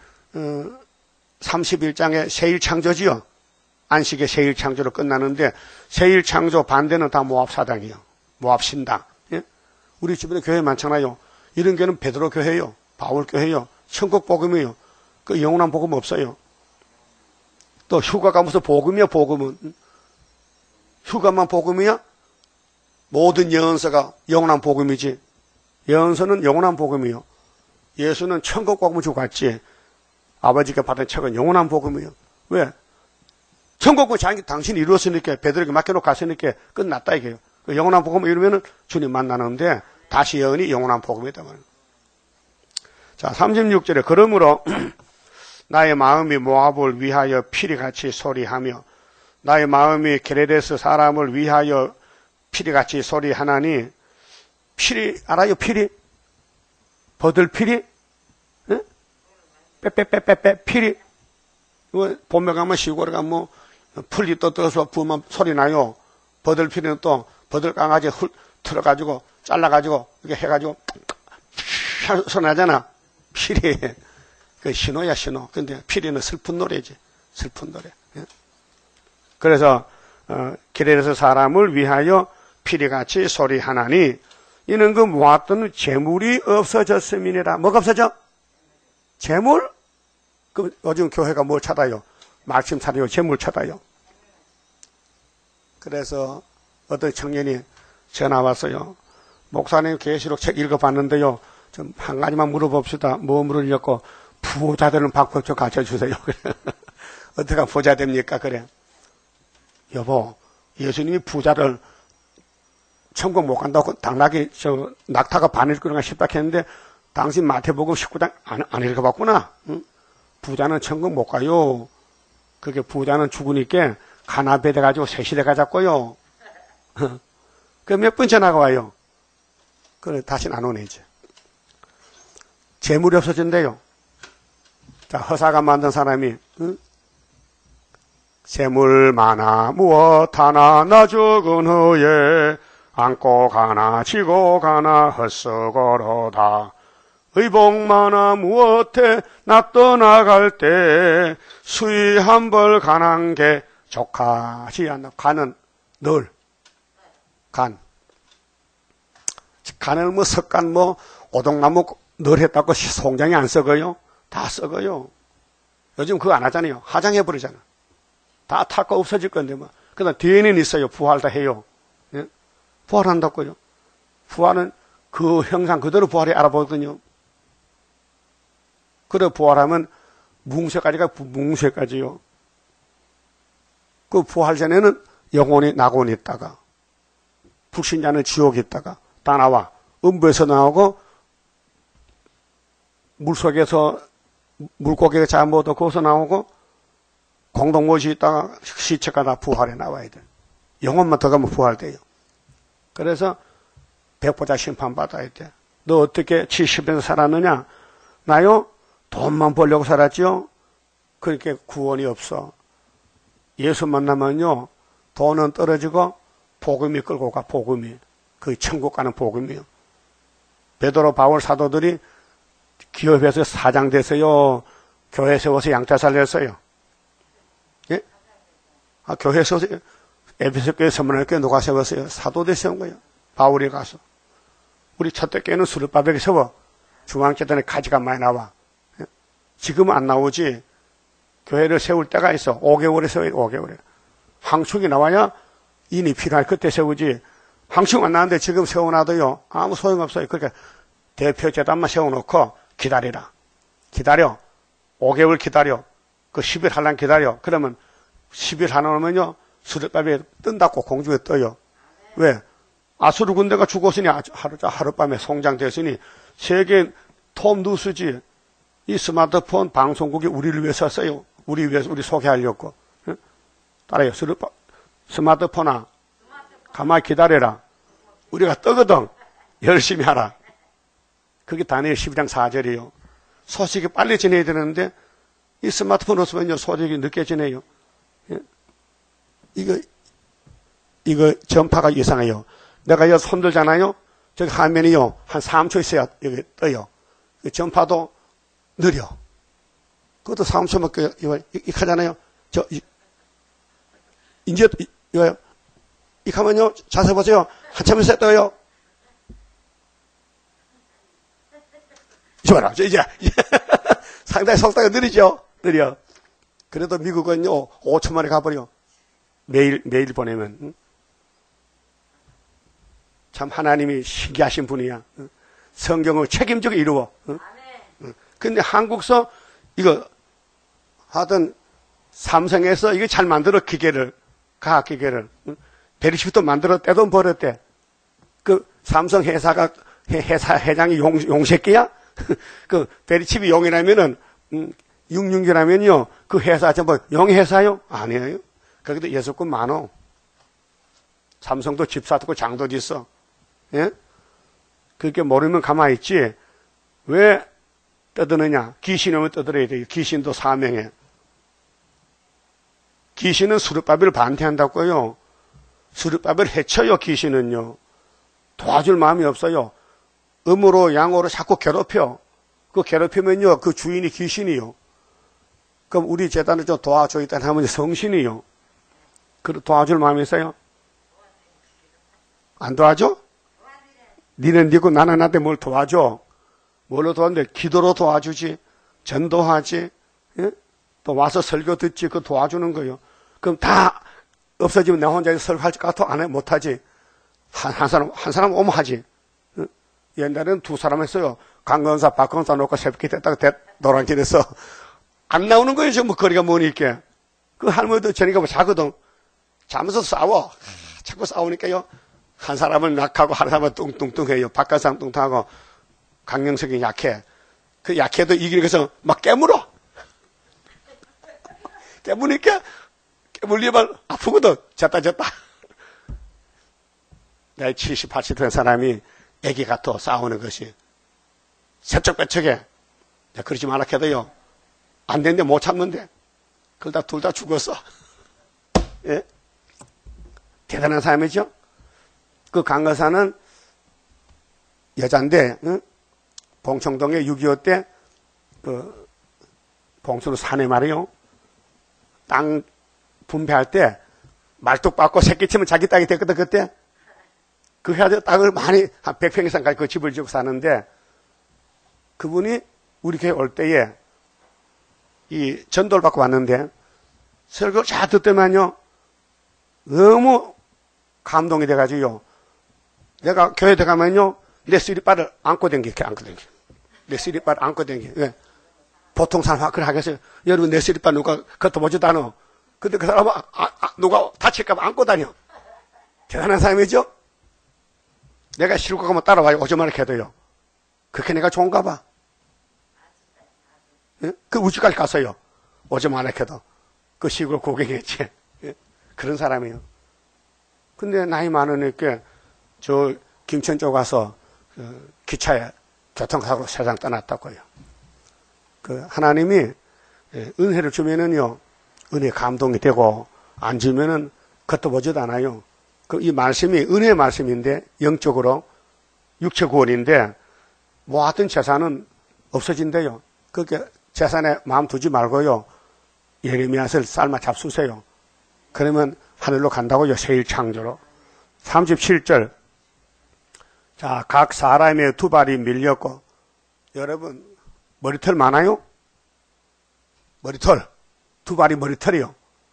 31장의 세일창조지요. 안식의 세일창조로 끝나는데 세일창조 반대는 다 모압 사당이요. 모압 신당. 예? 우리 주변에 교회 많잖아요. 이런 교회는 베드로 교회요. 바울 교회요. 천국 복음이요. 그 영원한 복음 없어요. 또 휴가가 무슨 복음이야 복음은. 휴가만 복음이야? 모든 예언서가 영원한 복음이지. 예언서는 영원한 복음이요. 예수는 천국 복음을 주고 갔지. 아버지가 받은 책은 영원한 복음이요. 왜? 천국은 당신이 이루었으니까 베드로에게 맡겨놓고 갔으니까 끝났다 이게요. 그 영원한 복음을 이루면은 주님 만나는데 다시 예언이 영원한 복음이다 말이에요. 자, 36절에 그러므로 나의 마음이 모압을 위하여 피리같이 소리하며 나의 마음이 게레데스 사람을 위하여 피리같이 소리하나니 피리 알아요? 피리? 버들 피리? 응? 빼빼빼빼빼 피리? 봄에 가면 시골에 가면 풀이 떠서 부으면 소리 나요. 버들 피리는 또 버들 강아지 hul 틀어가지고 잘라가지고 이렇게 해가지고 소리 나잖아. 피리. 그 신호야 신호. 근데 피리는 슬픈 노래지. 슬픈 노래. 그래서 기레스 사람을 위하여 피리같이 소리하나니 이는 그 모았던 재물이 없어졌음이니라. 뭐가 없어져? 재물? 그럼 요즘 교회가 뭘 찾아요? 말씀 찾아요? 재물 찾아요? 그래서 어떤 청년이 전화 왔어요. 목사님 계시록 책 읽어봤는데요. 좀 한 가지만 물어봅시다. 뭐 물으려고 부자되는 방법 좀 가르쳐주세요. 어떻게 하면 부자 됩니까? 그래. 여보, 예수님이 부자를 천국 못 간다고 당나귀 낙타가 바늘 끄는가 싶다 했는데 당신 마태복음 19장 안 읽어봤구나. 응? 부자는 천국 못 가요. 그게 부자는 죽으니까 가나베 돼가지고 새시대 가자고요. 그 몇 번 전화가 와요. 그래 다시는 안 오네 이제. 재물이 없어진대요. 자, 허사가 만든 사람이 응? 재물 많아 무엇 하나 나 죽은 후에 안고 가나 지고 가나 헛수고로다. 의복 많아 무엇해 나 떠나갈 때 수의 한 벌 간한 게 족하지 않나. 간은 늘 간을 뭐 석간 뭐 오동나무 늘 했다고 송장이 안 썩어요? 다 썩어요. 요즘 그거 안 하잖아요. 화장해버리잖아. 다 탈 거 없어질 건데 뭐. 그다음 뒤에는 있어요. 부활 다 해요. 예? 부활한다고요. 부활은 그 형상 그대로 부활이 알아보거든요. 그래 부활하면 뭉세까지가 뭉세까지요. 그 부활 전에는 영혼이 낙원에 있다가 불신자는 지옥에 있다가 다 나와. 음부에서 나오고 물속에서 물고기가 잡아먹어도 거기서 나오고 공동못이 있다가 시체가 다 부활해 나와야 돼. 영혼만 더 가면 부활돼요. 그래서 백보자 심판받아야 돼. 너 어떻게 70에서 살았느냐? 나요? 돈만 벌려고 살았지요? 그렇게 구원이 없어. 예수 만나면요, 돈은 떨어지고 복음이 끌고 가, 복음이. 그 천국 가는 복음이요. 베드로 바울 사도들이 기업에서 사장 돼서요, 교회 세워서 양자 살렸어요. 예? 아, 교회 세워서, 에베소 교회 서문학교에 누가 세웠어요? 사도들 세운 거예요. 바울이 가서. 우리 첫째 교회는 수르바벨이 세워. 중앙재단에 가지가 많이 나와. 예? 지금은 안 나오지. 교회를 세울 때가 있어. 5개월에 세워요, 5개월에. 항축이 나와야 인이 필요할 그때 세우지. 항축 안 나왔는데 지금 세워놔도요, 아무 소용없어요. 그러니까 대표 재단만 세워놓고 기다리라. 기다려. 5개월 기다려. 그 10일 하려면 기다려. 그러면 10일 하나 오면요, 수르바벨이 뜬다고 공중에 떠요. 왜? 아수르 군대가 죽었으니 하룻밤에 송장됐으니 세계 톱 뉴스지. 이 스마트폰 방송국이 우리를 위해서 써요. 우리 위해서 우리 소개하려고. 응? 따라요. 스마트폰아, 가만히 기다려라. 우리가 떠거든. 열심히 하라. 그게 다니엘 12장 4절이에요. 소식이 빨리 전해야 되는데 이 스마트폰 없으면요, 소식이 늦게 전해요. 예? 이거 전파가 이상해요. 내가 여기 손 들잖아요. 저기 화면이요, 한 3초 있어야 여기 떠요. 전파도 느려. 그것도 3초밖에, 이렇게 하잖아요. 이제, 이거요. 이렇게 하면요, 자세히 보세요. 한참 있어야 떠요. 이봐라, 이제. 상당히 속도가 느리죠? 느려. 그래도 미국은요, 5초 만에 가버려. 매일 보내면. 응? 참 하나님이 신기하신 분이야. 응? 성경을 책임지고 이루어. 응? 응. 근데 한국서 이거 하여튼 삼성에서 이거 잘 만들어 기계를, 과학 기계를. 응? 베리칩도 만들어 떼돈 벌었대. 그 삼성 회사 회장이 용새끼야? 그 베리칩이 용이라면은 666이라면요 그 회사 전부 용회사요? 아니에요. 거기도 6군 많어. 삼성도 집사도 장도 있어. 예? 그렇게 모르면 가만히 있지. 왜 떠드느냐? 귀신이 오면 떠들어야 돼요. 귀신도 사명해. 귀신은 수르바벨을 반대한다고요. 수르바벨을 해쳐요. 귀신은요. 도와줄 마음이 없어요. 음으로 양으로 자꾸 괴롭혀. 그 괴롭히면요, 그 주인이 귀신이요. 그럼 우리 재단을 좀 도와줘 있다는 하면 성신이요. 그 도와줄 마음이 있어요? 안 도와줘? 니는 니고 나는 나한테 뭘 도와줘? 뭘로 도와주는데? 기도로 도와주지, 전도하지, 예? 또 와서 설교 듣지, 그 도와주는 거요. 그럼 다 없어지면 내 혼자 설교할 것 같아? 안 해? 못하지. 한 사람 오면 하지. 옛날에는 2사람 했어요. 강건사, 박건사 놓고 새벽에 됐다가 노란길에서 안 나오는 거예요. 전부 거리가 머니까. 그 할머니도 저녁에 자거든. 자면서 싸워. 자꾸 싸우니까요. 한 사람은 약하고 한 사람은 뚱뚱해요. 바깥 사람 뚱뚱하고 강령석이 약해. 그 약해도 이기는 것은 막 깨물어. 깨무니까 깨물리면 아프거든. 졌다. 나이 70, 80 된 사람이 애기 같아 싸우는 것이. 세척배척해. 그러지 말라 해도요. 안 되는데 못 참는데. 그러다 둘 다 죽었어. 예? 대단한 사람이죠? 그 강거사는 여잔데, 응? 봉청동에 6.25 때, 봉수로 산에 말이요. 땅 분배할 때, 말뚝 받고 새끼 치면 자기 땅이 됐거든, 그때. 그 해가지고 땅을 많이, 한 100평 이상까지 그 집을 지고 사는데, 그분이 우리 교회 올 때에, 이 전도를 받고 왔는데, 설교를 잘 듣더만요, 너무 감동이 돼가지고요. 내가 교회 들어가면요, 내 쓰리바를 안고 댕겨. 내 쓰리바를 안고 댕겨. 왜? 보통 사람 그래 하겠어요. 여러분, 내 쓰리바 누가 걷어보지도 않아. 근데 그 사람은, 누가 다칠까봐 안고 다녀. 대단한 사람이죠? 내가 싫고 가면 따라와요. 오줌마를 캐도요. 그렇게 내가 좋은가 봐. 예? 그 우주까지 갔어요. 오줌마를 캐도. 그 시골 고객이었지. 예? 그런 사람이에요. 근데 나이 많으니까 저 김천 쪽 가서 기차에 교통사고로 세상 떠났다고요. 그 하나님이 은혜를 주면은요, 은혜 감동이 되고 안 주면은 걷어보지도 않아요. 그 이 말씀이 은혜의 말씀인데 영적으로 육체 구원인데 모았던 재산은 없어진대요. 그렇게 재산에 마음 두지 말고요. 예레미야서를 삶아 잡수세요. 그러면 하늘로 간다고요. 새일 창조로. 37절. 자, 각 사람의 두 발이 밀렸고, 여러분, 머리털 많아요? 머리털. 두 발이 머리털이요.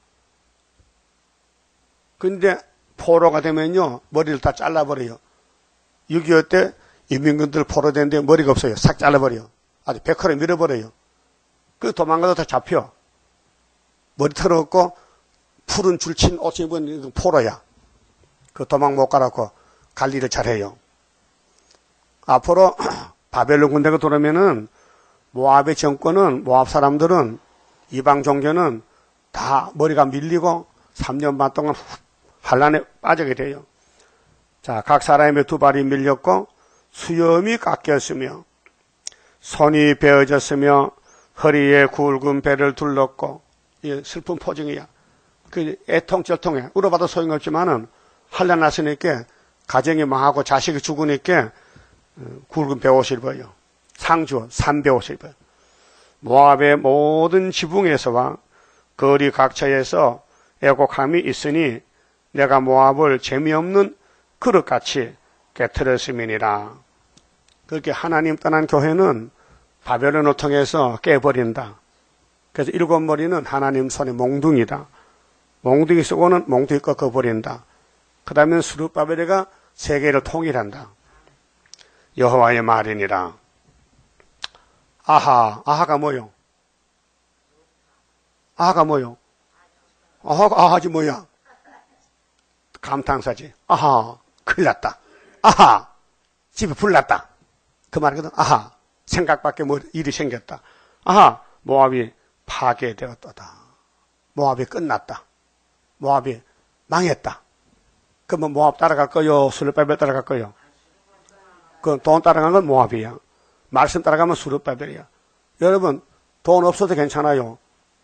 근데 포로가 되면요, 머리를 다 잘라버려요. 6.25 때 인민군들 포로되는데 머리가 없어요. 싹 잘라버려요. 아주 백화로 밀어버려요. 그 도망가도 다 잡혀. 머리털 없고, 푸른 줄친 옷 입은 포로야. 그 도망 못 가라고 관리를 잘해요. 앞으로 바벨론 군대가 들어오면은 모압의 정권은, 모압 사람들은, 이방 종교는 다 머리가 밀리고 3년 반 동안 환란에 빠지게 돼요. 자, 각 사람의 두 발이 밀렸고 수염이 깎였으며 손이 베어졌으며 허리에 굵은 배를 둘렀고, 이 슬픈 포징이야. 그 애통절통해. 울어봐도 소용없지만은 환란 났으니까 가정이 망하고 자식이 죽으니까 굵은 배옷을 입어요. 상주, 삼배옷을 입어요. 모압의 모든 지붕에서와 거리 각처에서 애곡함이 있으니 내가 모압을 재미없는 그릇같이 깨트렸음이니라. 그렇게 하나님 떠난 교회는 바벨론을 통해서 깨버린다. 그래서 일곱 머리는 하나님 손의 몽둥이다. 몽둥이 쓰고는 몽둥이 꺾어버린다. 그 다음에 스룹바벨이 세계를 통일한다. 여호와의 말이니라. 아하가 뭐요? 아하가 뭐요? 아하지 뭐야? 감탄사지. 아하, 큰일 났다. 아하, 집에 불 났다. 그 말이거든. 아하, 생각밖에 뭐 일이 생겼다. 아하, 모압이 파괴되었다. 모압이 끝났다. 모압이 망했다. 그러면 모압 따라갈 거요? 스룹바벨 따라갈 거요? 그 돈 따라간 건 모압이야. 말씀 따라가면 스룹바벨이야. 여러분, 돈 없어도 괜찮아요.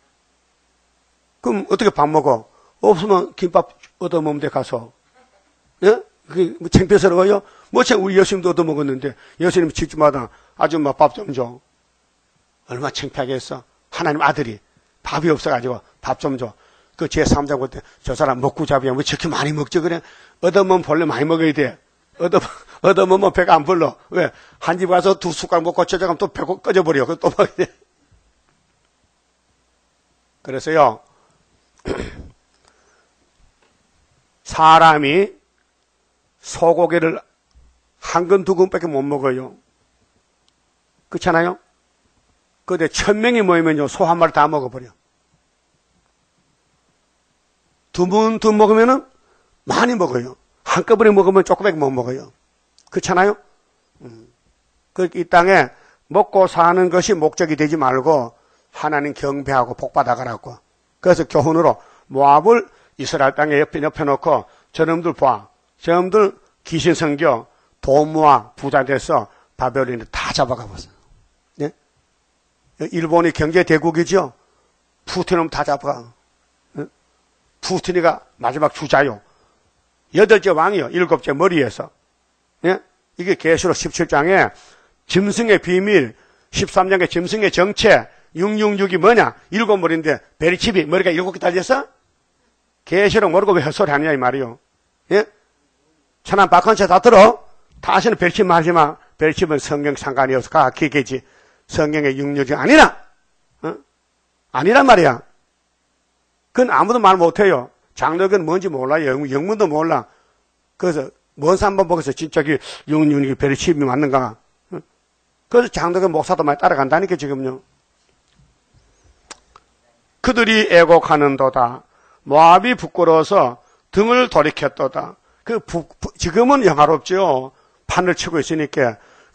그럼 어떻게 밥 먹어? 없으면 김밥 얻어먹으면 돼, 가서. 예? 그게 뭐 창피스러워요? 우리 예수님도 얻어먹었는데, 예수님 집집마다 아줌마 밥 좀 줘. 얼마나 창피하겠어? 하나님 아들이 밥이 없어가지고 밥 좀 줘. 그 제3자 볼 때, 저 사람 먹고 잡이야. 뭐 저렇게 많이 먹죠, 그래? 얻어먹으면 본래 많이 먹어야 돼. 얻어먹으면 배가 안 불러. 왜? 한 집 가서 두 숟갈 먹고 저자가면 또 배고 꺼져버려. 그래서 또 먹어야 돼. 그래서요, 사람이 소고기를 한 근, 두 근밖에 못 먹어요. 그렇잖아요? 근데 1000명이 모이면요, 소 한 마리 다 먹어버려. 두문두 먹으면은 많이 먹어요. 한꺼번에 먹으면 조금밖에 못 먹어요. 그렇잖아요? 이 땅에 먹고 사는 것이 목적이 되지 말고 하나님 경배하고 복받아가라고. 그래서 교훈으로 모압을 이스라엘 땅에 옆에 놓고 저놈들 봐. 저놈들 귀신 섬겨 돈 모아 부자 돼서 바벨론에 다 잡아가 봤어요. 예? 일본이 경제 대국이죠. 푸틴은 다 잡아가. 예? 푸틴이가 마지막 주자요. 8째 왕이요. 7째 머리에서. 예? 이게 계시록 17장에 짐승의 비밀, 13장에 짐승의 정체, 666이 뭐냐? 7머리인데 베리칩이 머리가 7개 달렸어? 계시록 모르고 왜 헛소리 하느냐 이 말이요. 예? 천안 박한채 다 들어? 다시는 베리칩 말하지 마. 베리칩은 성경 상관이 없어. 기계지. 성경의 666이 아니라. 어? 아니란 말이야. 그건 아무도 말 못해요. 장로교는 뭔지 몰라요. 영문도 몰라. 그래서 먼 산 한번 보고서 진짜 666이 베리칩이 맞는가. 그래서 장로교 목사도 많이 따라간다니까 지금요. 그들이 애곡하는도다. 모압이 부끄러워서 등을 돌이켰도다. 지금은 영화롭죠. 판을 치고 있으니까.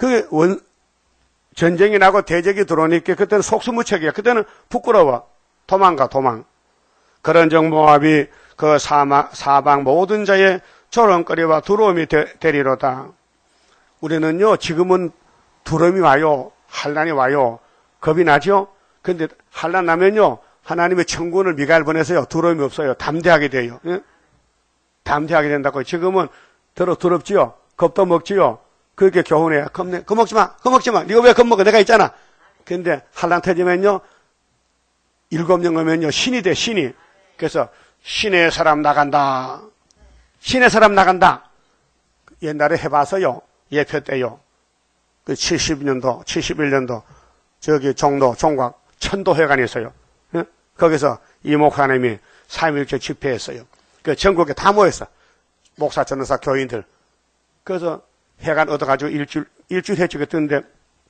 전쟁이 나고 대적이 들어오니까 그때는 속수무책이야. 그때는 부끄러워. 도망. 그런즉 모압이 그 사방 모든 자의 조롱거리와 두려움이 되리로다. 우리는요, 지금은 두려움이 와요. 환난이 와요. 겁이 나죠? 근데 환난 나면요, 하나님의 천군을 미가엘 보내서요, 두려움이 없어요. 담대하게 돼요. 예? 담대하게 된다고. 지금은 두렵지요? 겁도 먹지요? 그렇게 교훈해요. 겁먹지 마. 네가 왜 겁먹어? 내가 있잖아. 근데 환난 터지면요, 7명 오면요, 신이 돼, 신이. 그래서 신의 사람 나간다. 신의 사람 나간다. 옛날에 해봐서요, 예표 때요. 70년도, 71년도, 저기 종각, 천도회관이 있어요. 예? 거기서 이 목사님이 3.1절 집회했어요. 전국에 다 모였어. 목사, 전도사, 교인들. 그래서 회관 얻어가지고 일주일 해주게 뜨는데,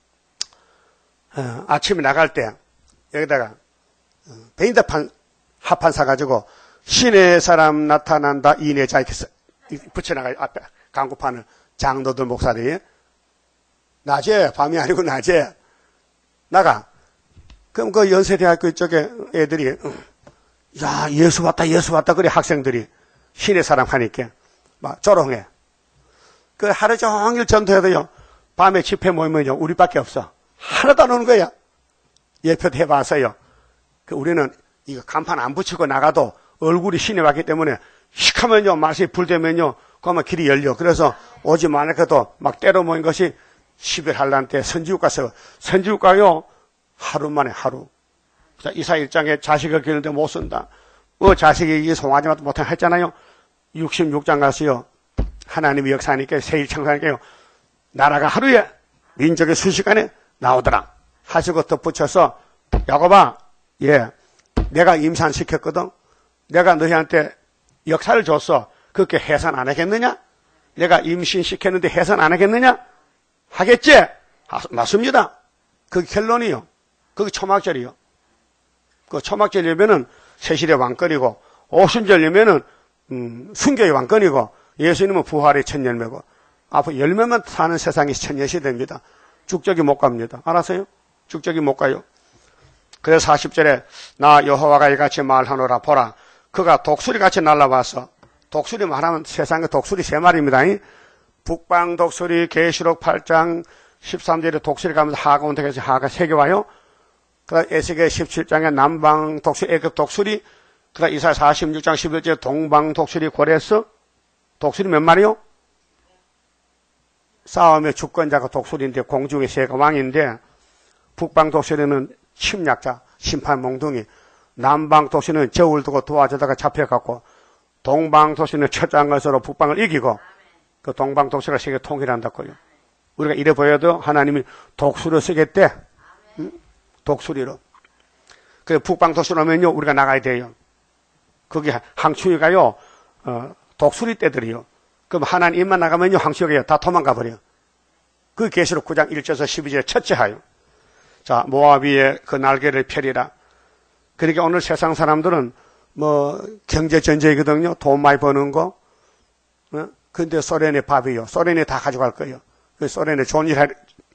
아침에 나갈 때, 여기다가, 베인다판, 합판 사가지고, 신의 사람 나타난다, 이내자, 이렇게 붙여나가요. 앞에, 강구판을. 장로들, 목사들이. 낮에, 밤이 아니고 낮에, 나가. 그럼 그 연세대학교 쪽에 애들이, 야, 예수 왔다, 그래, 학생들이. 신의 사람 하니까. 막, 조롱해. 하루 종일 전도해도요, 밤에 집회 모이면요, 우리밖에 없어. 하나도 안 오는 거야. 예표 해봐서요. 우리는 이거 간판 안 붙이고 나가도 얼굴이 신이 왔기 때문에, 휙하면요, 맛이 불되면요, 그러면 길이 열려. 그래서 오지 말아도 막 때려 모인 것이 10일 한란 때 선지국가요, 하루 만에 하루. 이사 1장에 자식을 기르는데 못 쓴다. 자식이 송아지 맛도 못하게 했잖아요. 66장 가서요, 하나님이 역사하니까 세일 창사하니까요, 나라가 하루에 민족의 순식간에 나오더라. 하시고 덧붙여서, 야곱아, 예, 내가 임산시켰거든. 내가 너희한테 역사를 줬어. 그렇게 해산 안 하겠느냐? 내가 임신시켰는데 해산 안 하겠느냐? 하겠지? 맞습니다. 그게 결론이요. 그게 초막절이요. 그 초막절이면은 세실의 왕권이고, 오순절이면은 순교의 왕권이고, 예수님은 부활의 첫 열매고, 앞으로 열매만 사는 세상이 천년시 됩니다. 죽적이 못 갑니다. 알았어요? 죽적이 못 가요. 그래서 40절에 나 여호와가 이같이 말하노라. 보라, 그가 독수리같이 날라와서, 독수리 말하면 세상에 독수리 3마리입니다. 북방 독수리, 계시록 8장 13절에 독수리 가면서 하가 온다 해서 하가 3개 와요. 그다음 에스겔 17장에 남방 독수리, 애굽 독수리, 그다음 이사야 46장 11절에 동방 독수리, 고레스. 독수리 몇 마리요? 싸움의 주권자가 독수리인데 공중의 새가 왕인데, 북방 독수리는 침략자, 심판 몽둥이, 남방 독수리는 저울 두고 도와주다가 잡혀갖고, 동방 독수리는 첫장 것으로 북방을 이기고, 그 동방 독수리가 세계 통일한다고요. 우리가 이래 보여도 하나님이 독수리로 쓰겠대. 독수리로. 그 북방 독수리 오면요, 우리가 나가야 돼요. 그게 항추위가요, 독수리 떼들이요. 그럼 하나님 입만 나가면요, 항추위가 다 도망가 버려. 그 계시록 9장 1절에서 12절에 첫째 하요. 자, 모압 위에 그 날개를 펴리라. 그러니까 오늘 세상 사람들은 경제전쟁이거든요. 돈 많이 버는 거. 근데 소련의 밥이요. 소련이 다 가져갈 거예요. 소련의 좋은 일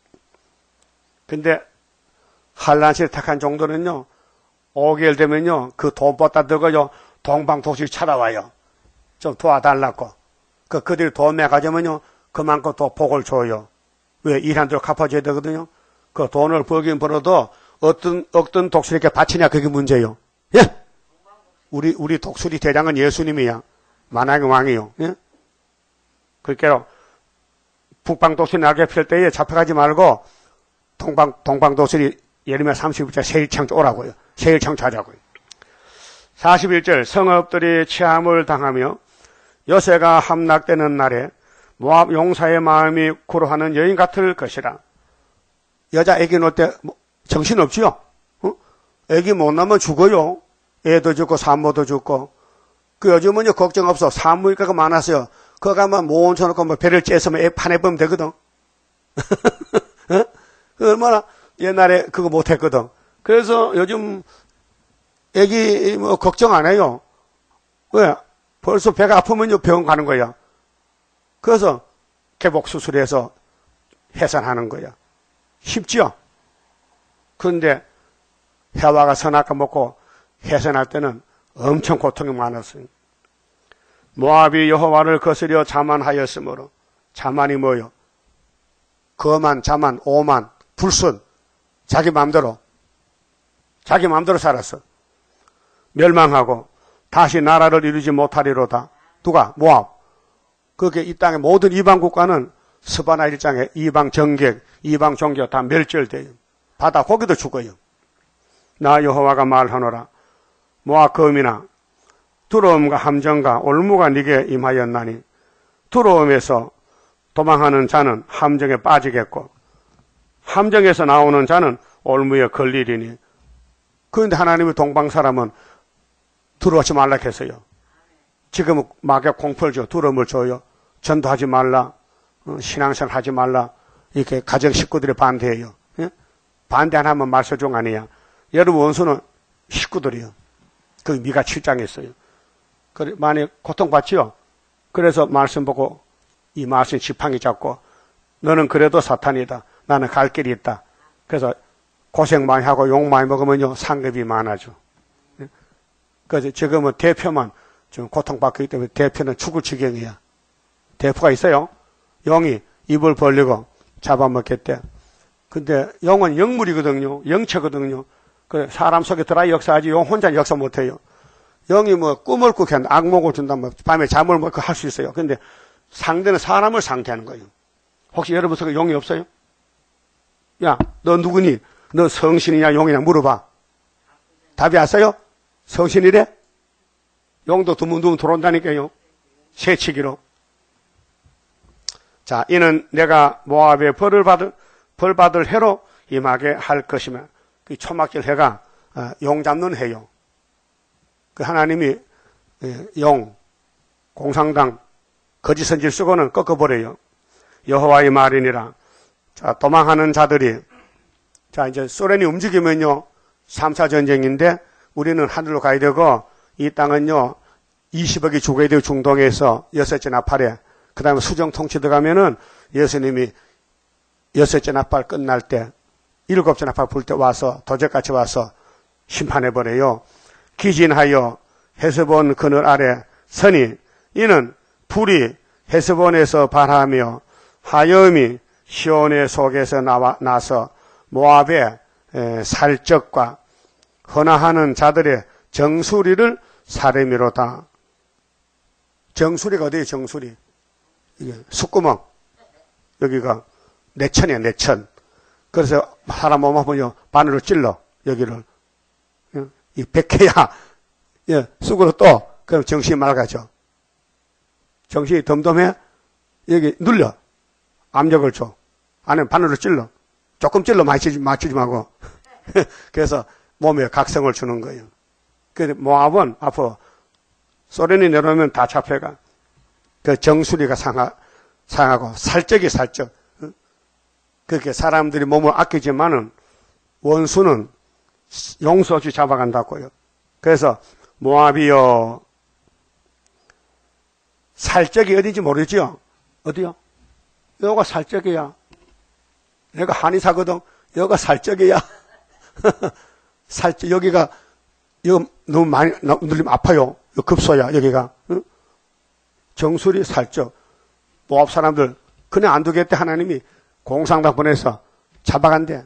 근데 한란시를 택한 정도는요. 5개월 되면요. 그 돈 뻗다 들고요. 동방독실 찾아와요. 좀 도와달라고. 그들이 돈 매가지면요. 그만큼 또 복을 줘요. 왜? 일한 대로 갚아줘야 되거든요. 그 돈을 벌긴 벌어도 어떤 독수리에게 바치냐 그게 문제예요. 예? 우리 독수리 대장은 예수님이야. 만왕의 왕이요. 예? 그러니까 북방 독수리 날개 펼 때에 잡혀가지 말고 동방 독수리 예레미야 31절 세일창조 오라고요. 세일창조 하자고요. 41절 성읍들이 취함을 당하며 여세가 함락되는 날에 모압 용사의 마음이 구로하는 여인 같을 것이라. 여자 애기 놓을 때 정신없지요? 애기 못 낳으면 죽어요. 애도 죽고 산모도 죽고. 요즘은요 걱정 없어. 산모일가가 많았어요. 그거 가면 모은 쳐놓고 배를 째서 애 파내보면 되거든. 얼마나 옛날에 그거 못했거든. 그래서 요즘 애기 걱정 안 해요. 왜? 벌써 배가 아프면요 병원 가는 거야. 그래서 개복 수술해서 해산하는 거야. 쉽지요? 그런데 해와가 선악과 먹고 해산할 때는 엄청 고통이 많았어요. 모압이 여호와를 거스려 자만하였으므로. 자만이 뭐요? 거만, 자만, 오만, 불순. 자기 마음대로 살았어. 멸망하고 다시 나라를 이루지 못하리로다. 누가? 모압. 그게 이 땅의 모든 이방 국가는 스바나 1장에 이방 정객, 이방 종교 다 멸절돼요. 바다 고기도 죽어요. 나 여호와가 말하노라. 모압 거민아, 두려움과 함정과 올무가 네게 임하였나니 두려움에서 도망하는 자는 함정에 빠지겠고 함정에서 나오는 자는 올무에 걸리리니. 그런데 하나님의 동방 사람은 두려워하지 말라 했어요. 지금은 막에 공포를 줘, 두려움을 줘요. 전도하지 말라, 신앙생활 하지 말라. 이렇게 가정 식구들이 반대해요. 예? 반대 안 하면 말소종 아니야. 여러분 원수는 식구들이요. 그 미가 7장에 있어요. 많이 고통받지요. 그래서 말씀 보고 이 말씀 지팡이 잡고 너는 그래도 사탄이다. 나는 갈 길이 있다. 그래서 고생 많이 하고 욕 많이 먹으면요 상급이 많아져. 그래서 지금은 대표만 좀 고통받기 때문에 대표는 죽을 지경이야. 대표가 있어요. 영이 입을 벌리고 잡아먹겠대. 근데 영은 영물이거든요. 영체거든요. 그 사람 속에 들어야 역사하지 영 혼자 역사 못해요. 영이 꿈을 꾸게 한다. 악몽을 준다면 밤에 잠을 못 할 수 있어요. 근데 상대는 사람을 상대하는 거예요. 혹시 여러분 속에 영이 없어요? 야, 너 누구니? 너 성신이냐 용이냐 물어봐. 답이 왔어요? 성신이래? 용도 드문드문 들어온다니까요. 새치기로. 자, 이는 내가 모압의 벌 받을 해로 임하게 할 것이며, 그 초막절 해가 용 잡는 해요. 그 하나님이 용, 공상당, 거짓 선지를 쓰고는 꺾어버려요. 여호와의 말이니라. 자, 도망하는 자들이, 자, 이제 소련이 움직이면요, 3차 전쟁인데, 우리는 하늘로 가야 되고, 이 땅은요, 20억이 죽어야 돼요, 중동에서, 여섯째 나팔에. 그 다음에 수정 통치 들어가면은, 예수님이 여섯째 나팔 끝날 때, 일곱째 나팔 불 때 와서, 도적같이 와서 심판해버려요. 기진하여 헤스본 그늘 아래 서니, 이는 불이 헤스본에서 발하며, 하염이 시온의 속에서 나서 모압의 살적과 헌화하는 자들의 정수리를 사르미로다. 정수리가 어디에요? 정수리. 이게 숫구멍. 여기가 내천이야, 내천. 그래서 사람 몸 아프면 바늘로 찔러, 여기를. 이 백해야, 쑥으로 또, 그럼 정신이 맑아져. 정신이 덤덤해? 여기 눌려. 압력을 줘. 안에 바늘로 찔러. 조금 찔러 맞추지 말고. 그래서 몸에 각성을 주는 거예요. 그래서 모압은 앞으로 소련이 내려오면 다 잡혀가. 그 정수리가 상하고 살적이 살적. 그렇게 사람들이 몸을 아끼지만은 원수는 용서 없이 잡아간다고요. 그래서 모압이여 살적이 어딘지 모르지요? 어디요? 여기가 살적이야. 내가 한의사거든. 여기가 살적이야. 살적, 여기가, 이거 너무 많이 눌리면 아파요. 이거 급소야, 여기가. 응? 정수리 살적. 모압 사람들, 그냥 안 두겠대, 하나님이. 공상당 보내서 잡아간대.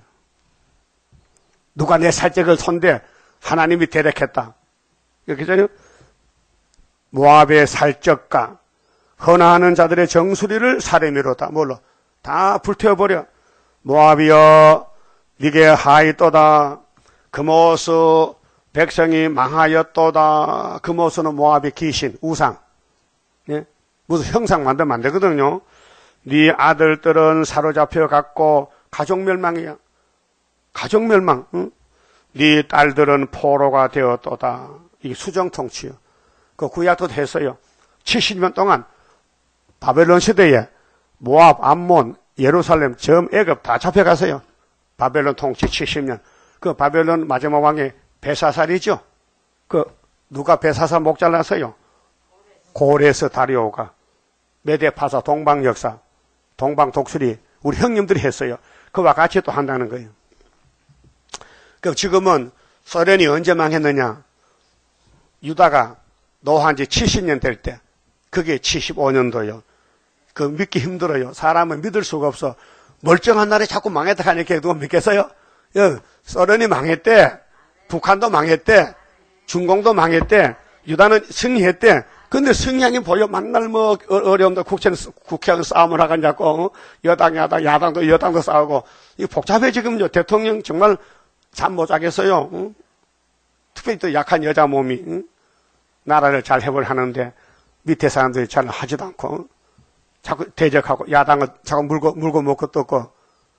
누가 내 살적을 손대? 하나님이 대적했다. 이렇게 전에 모압의 살적과 헌화하는 자들의 정수리를 살에 미뤘다. 뭘로? 다 불태워버려. 모압이여 네게 하이또다. 금오스 백성이 망하였도다. 금오스는 모압의 귀신, 우상. 예? 무슨 형상 만들면 안 되거든요. 네 아들들은 사로잡혀 갖고 가족 멸망이야. 가족 멸망. 응? 네 딸들은 포로가 되었도다. 이게 수정통치요. 그 구약도 했어요. 70년 동안 바벨론 시대에 모압, 암몬, 예루살렘, 점, 애굽 다 잡혀갔어요. 바벨론 통치 70년. 그 바벨론 마지막 왕이 벨사살이죠. 그 누가 벨사살 목 잘랐어요? 고레스 다리오가. 메데파사 동방 역사, 동방 독수리 우리 형님들이 했어요. 그와 같이 또 한다는 거예요. 그 지금은 소련이 언제 망했느냐? 유다가 노한 지 70년 될 때, 그게 75년도요. 그 믿기 힘들어요. 사람은 믿을 수가 없어. 멀쩡한 나라에 자꾸 망했다 하니까 누가 믿겠어요? 소련이 망했대, 북한도 망했대, 중공도 망했대, 유다는 승리했대. 근데 승리하긴 보여. 만날 뭐 어려움도 국회의원 싸움을 하고 자꾸 여당, 야당, 야당도 여당도 싸우고. 이거 복잡해 지금요. 대통령 정말 잠 못 자겠어요. 응? 특별히 또 약한 여자 몸이 응? 나라를 잘 해보려 하는데 밑에 사람들이 잘 하지도 않고 자꾸 대적하고 야당을 자꾸 물고 먹고 뜯고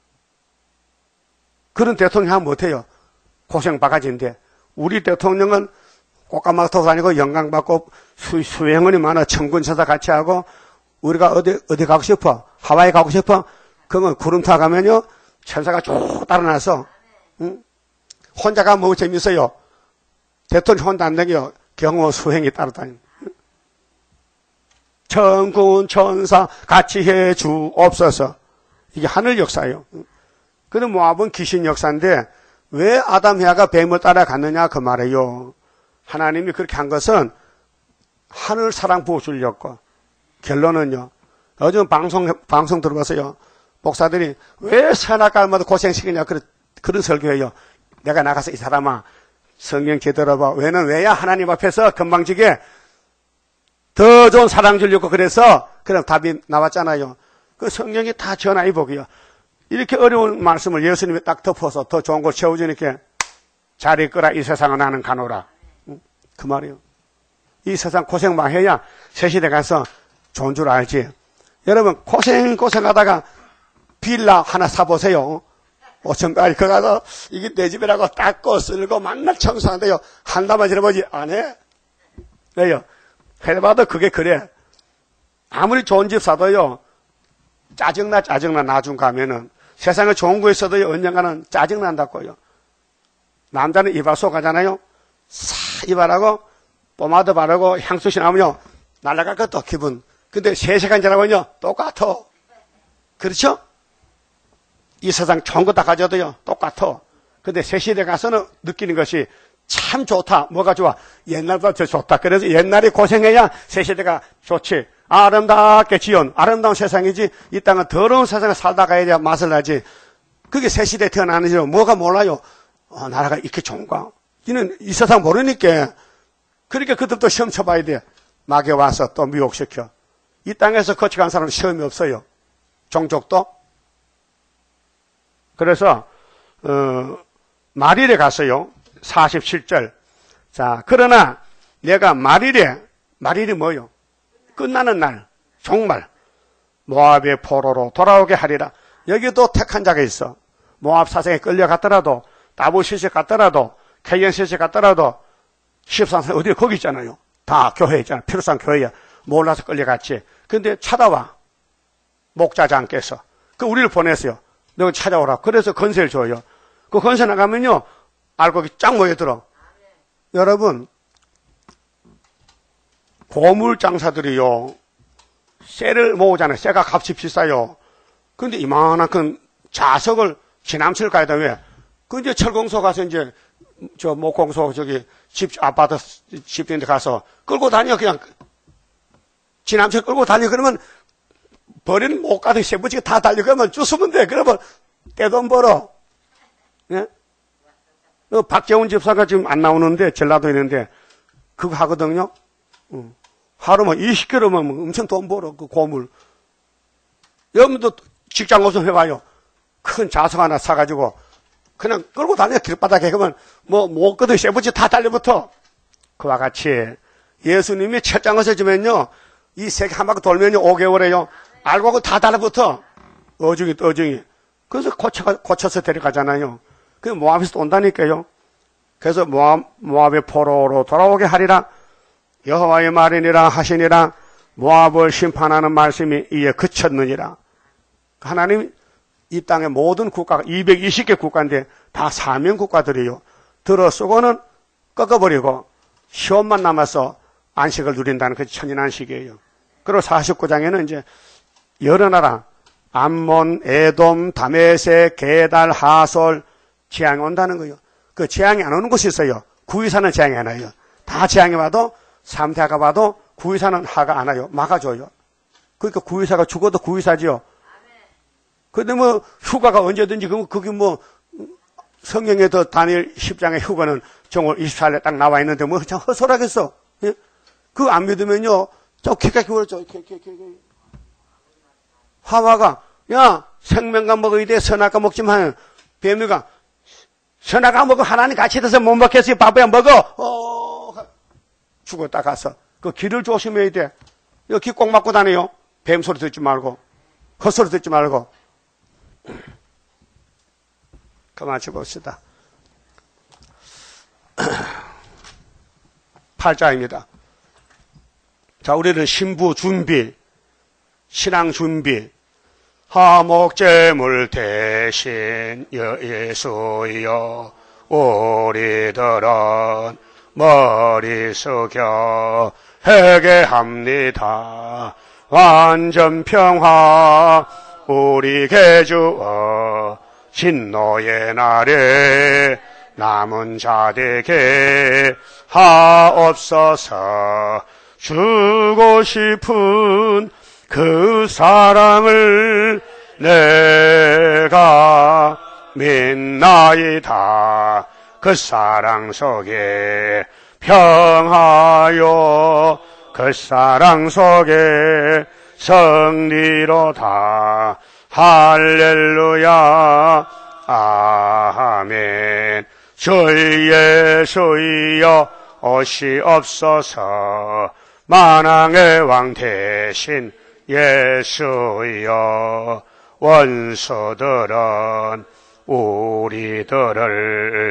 그런 대통령 하면 못해요. 고생 바가지인데 우리 대통령은 꽃가마가 타고 다니고 영광받고 수행원이 많아. 청군천사 같이 하고 우리가 어디 가고 싶어? 하와이 가고 싶어? 그러면 구름 타고 가면요 천사가 쭉 따라나서 응? 혼자 가면 뭐 재밌어요. 대통령 혼자 안 다녀요. 경호 수행이 따라다녀. 천군 천사 같이 해 주옵소서. 이게 하늘 역사예요. 그럼 모압은 귀신 역사인데 왜 아담 해아가 뱀을 따라갔느냐 그 말이에요. 하나님이 그렇게 한 것은 하늘 사랑 부어주려고. 결론은요. 요즘 방송 들어봤어요. 목사들이 왜 선악과마다 고생시키냐 그런 설교예요. 내가 나가서 이 사람아 성경 제대로 봐. 왜야 하나님 앞에서 건방지게 더 좋은 사랑 주려고 그래서 그럼 답이 나왔잖아요. 그 성경이 다 전화위복이요. 이렇게 어려운 말씀을 예수님이 딱 덮어서 더 좋은 걸 채워주니까 잘 있거라 이 세상은 나는 가노라. 그 말이요. 이 세상 고생 많이 해야 새 시대 가서 좋은 줄 알지. 여러분 고생하다가 빌라 하나 사보세요. 5천까지 그 가서 이게 내 집이라고 닦고 쓸고 만날 청소하는데요. 한 달만 지나보지 안 해. 왜요? 해봐도 그게 그래. 아무리 좋은 집 사도요. 짜증나 나중 가면은 세상에 좋은 거 있어도요. 언젠가는 짜증난다고요. 남자는 이발소 가잖아요. 이발하고 포마드 바르고 향수신 하면요. 날아갈 것도 기분. 근데 3시간 지나면요. 똑같아. 그렇죠? 이 세상 좋은 거 다 가져도요. 똑같아. 근데 새 시대 가서는 느끼는 것이 참 좋다. 뭐가 좋아? 옛날보다 더 좋다. 그래서 옛날에 고생해야 새 시대가 좋지. 아름답게 지은 아름다운 세상이지. 이 땅은 더러운 세상에 살다 가야 맛을 나지. 그게 새 시대에 태어나는 줄 뭐가 몰라요. 나라가 이렇게 좋은가? 이는 이 세상 모르니까. 그러니까 그들도 시험 쳐봐야 돼. 막에 와서 또 미혹시켜. 이 땅에서 거쳐간 사람은 시험이 없어요. 종족도. 그래서 마릴에 갔어요. 47절. 자, 그러나 내가 마릴이 뭐요? 끝나는 날, 종말. 모압의 포로로 돌아오게 하리라. 여기도 택한 자가 있어. 모압 사생에 끌려갔더라도, 다보시시 갔더라도, 케이언시시 갔더라도, 13세 어디 거기 있잖아요. 다 교회 있잖아. 필요상 교회야. 몰라서 끌려갔지. 근데 찾아와. 목자장께서. 그 우리를 보냈어요. 너 찾아오라. 그래서 건세를 줘요. 그 건세 나가면요. 알곡이 쫙 모여들어. 여러분, 고물 장사들이요, 쇠를 모으잖아요. 쇠가 값이 비싸요. 근데 이만한 큰 자석을 지남철 가야 돼. 왜? 그 이제 철공소 가서 이제 저 목공소 저기 집 아파트 집인데 가서 끌고 다녀. 그냥 지남철 끌고 다녀. 그러면 버리는 못 가도 쇠붙이가 다 달려. 그러면 주스면 돼. 그러면 떼돈 벌어. 예? 박재훈 집사가 지금 안 나오는데 전라도에 있는데 그거 하거든요. 하루 뭐 20kg면 엄청 돈 벌어. 그 고물. 여러분도 직장 오서 해봐요. 큰 자석 하나 사가지고 그냥 끌고 다녀. 길바닥에. 그러면 뭐 못 끄도 쇠붙이 다 달려붙어. 그와 같이 예수님이 철장에서 주면요, 이 세계 한 바퀴 돌면요 5개월에요 알고 하고 다 달라붙어. 어중이. 그래서 고쳐서 데려가잖아요. 그 모압에서 온다니까요. 그래서 모압의 포로로 돌아오게 하리라. 여호와의 말이니라 하시니라. 모압을 심판하는 말씀이 이에 그쳤느니라. 하나님 이 땅의 모든 국가가 220개 국가인데 다 사명 국가들이요. 들어쓰고는 꺾어버리고 시험만 남아서 안식을 누린다는 그 천인안식이에요. 그리고 49장에는 이제 여러 나라 암몬, 에돔, 다메섹, 게달, 하솔 재앙이 온다는 거예요. 그 재앙이 안 오는 곳이 있어요. 구위사는 재앙이 안 와요. 다 재앙이 와도 삼태가 와도 구위사는 하가 안 와요. 막아줘요. 그러니까 구위사가 죽어도 구위사지요. 근데 뭐 휴가가 언제든지 그게 뭐 성경에도 다니엘 10장의 휴가는 정월 24일에 딱 나와 있는데 뭐 참 허술하겠어. 예? 그거 안 믿으면요. 저 키까지 울었죠. 하와가 야 생명과 먹어야 돼. 선악과 먹지 마. 뱀이가 선악과 먹어. 하나님 같이 돼서 못 먹겠어요. 바보야 먹어. 죽었다 가서 그 귀를 조심해야 돼. 여기 꼭 막고 다녀요. 뱀 소리 듣지 말고 헛소리 듣지 말고. 그만 봅시다. 8자입니다. 자, 우리는 신부 준비, 신앙 준비, 화목제물 대신 예수여 우리들은 머리 숙여 회개합니다. 완전 평화 우리에게 주어 진노의 날에 남은 자들에게 하옵소서. 주고 싶은 그 사랑을 내가 믿나이다. 그 사랑 속에 평하여 그 사랑 속에 승리로다. 할렐루야 아멘. 주 예수여 오시옵소서. 만왕의 왕 대신 예수여 원수들은 우리들을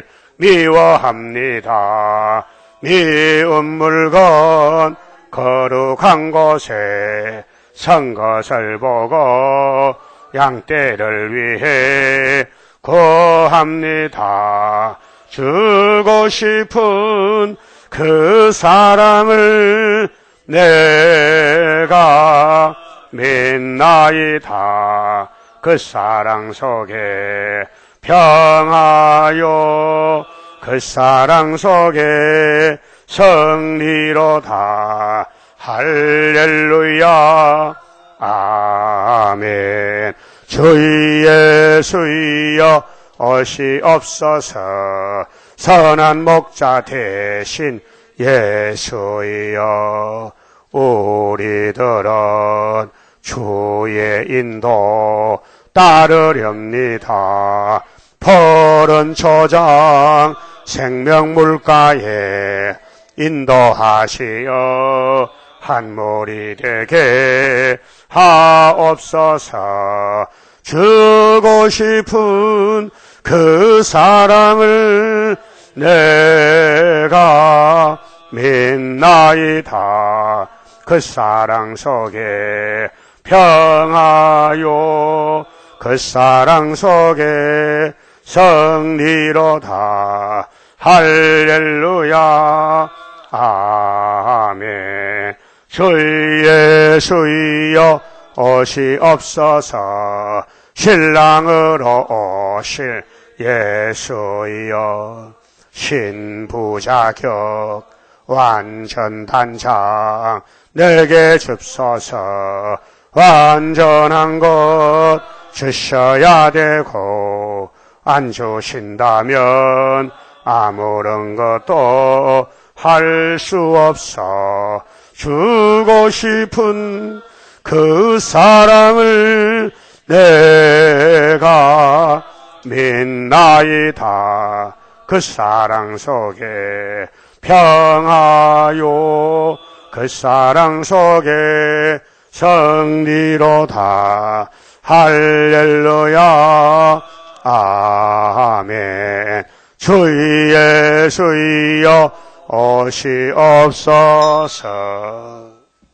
미워합니다. 미운 물건 거룩한 곳에 선 것을 보고 양떼를 위해 구합니다. 주고 싶은 그 사랑을 내가 믿나이다. 그 사랑 속에 평하여 그 사랑 속에 승리로다. 할렐루야 아멘. 주 예수여 오시옵소서. 선한 목자 대신 예수여 우리들은 주의 인도 따르렵니다. 푸른 초장 생명물가에 인도하시어 한 무리 되게 하옵소서. 주고 싶은 그 사랑을 내가 믿나이다. 그 사랑 속에 평하여 그 사랑 속에 승리로다. 할렐루야 아멘. 주 예수여 오시옵소서. 신랑으로 오실 예수여. 신부자격 완전단장 내게 줍소서. 완전한 것 주셔야 되고 안 주신다면 아무런 것도 할 수 없어. 주고 싶은 그 사랑을 내가 믿나이다. 그 사랑 속에 평하요. 그 사랑 속에 승리로다. 할렐루야. 아멘. 주 예수여 오시옵소서.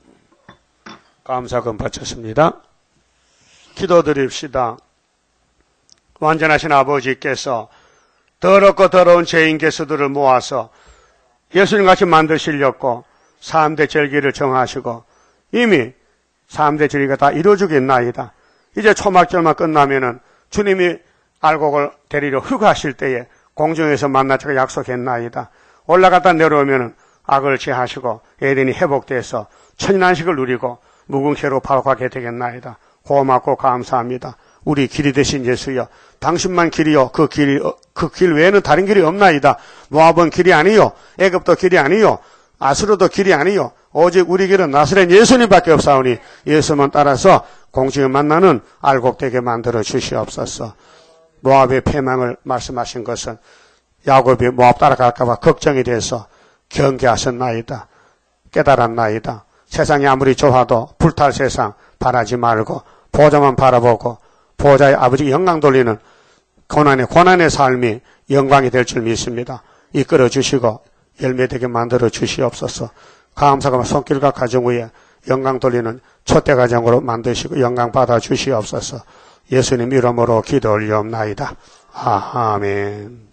감사금 바쳤습니다. 기도드립시다. 완전하신 아버지께서 더럽고 더러운 죄인 개수들을 모아서 예수님같이 만드시려고 3대 절기를 정하시고 이미 3대 절기가 다 이루어지겠나이다. 이제 초막절만 끝나면은 주님이 알곡을 데리러 휴가하실 때에 공중에서 만나자고 약속했나이다. 올라갔다 내려오면은 악을 제하시고 에덴이 회복돼서 천연안식을 누리고 무궁회로 바로 가게 되겠나이다. 고맙고 감사합니다. 우리 길이 되신 예수여, 당신만 길이요. 그 길 외에는 다른 길이 없나이다. 모압은 길이 아니요, 애굽도 길이 아니요, 아수르도 길이 아니요, 오직 우리 길은 나사렛 예수님밖에 없사오니 예수만 따라서 공중에 만나는 알곡되게 만들어 주시옵소서. 모압의 패망을 말씀하신 것은 야곱이 모압 따라갈까 봐 걱정이 돼서 경계하셨나이다. 깨달았나이다. 세상이 아무리 좋아도 불탈 세상 바라지 말고 보좌만 바라보고 보좌의 아버지 영광 돌리는 고난의 삶이 영광이 될 줄 믿습니다. 이끌어 주시고 열매되게 만들어 주시옵소서. 감사가 손길과 가정 위에 영광 돌리는 촛대 가정으로 만드시고 영광 받아 주시옵소서. 예수님 이름으로 기도 올리옵나이다. 아멘.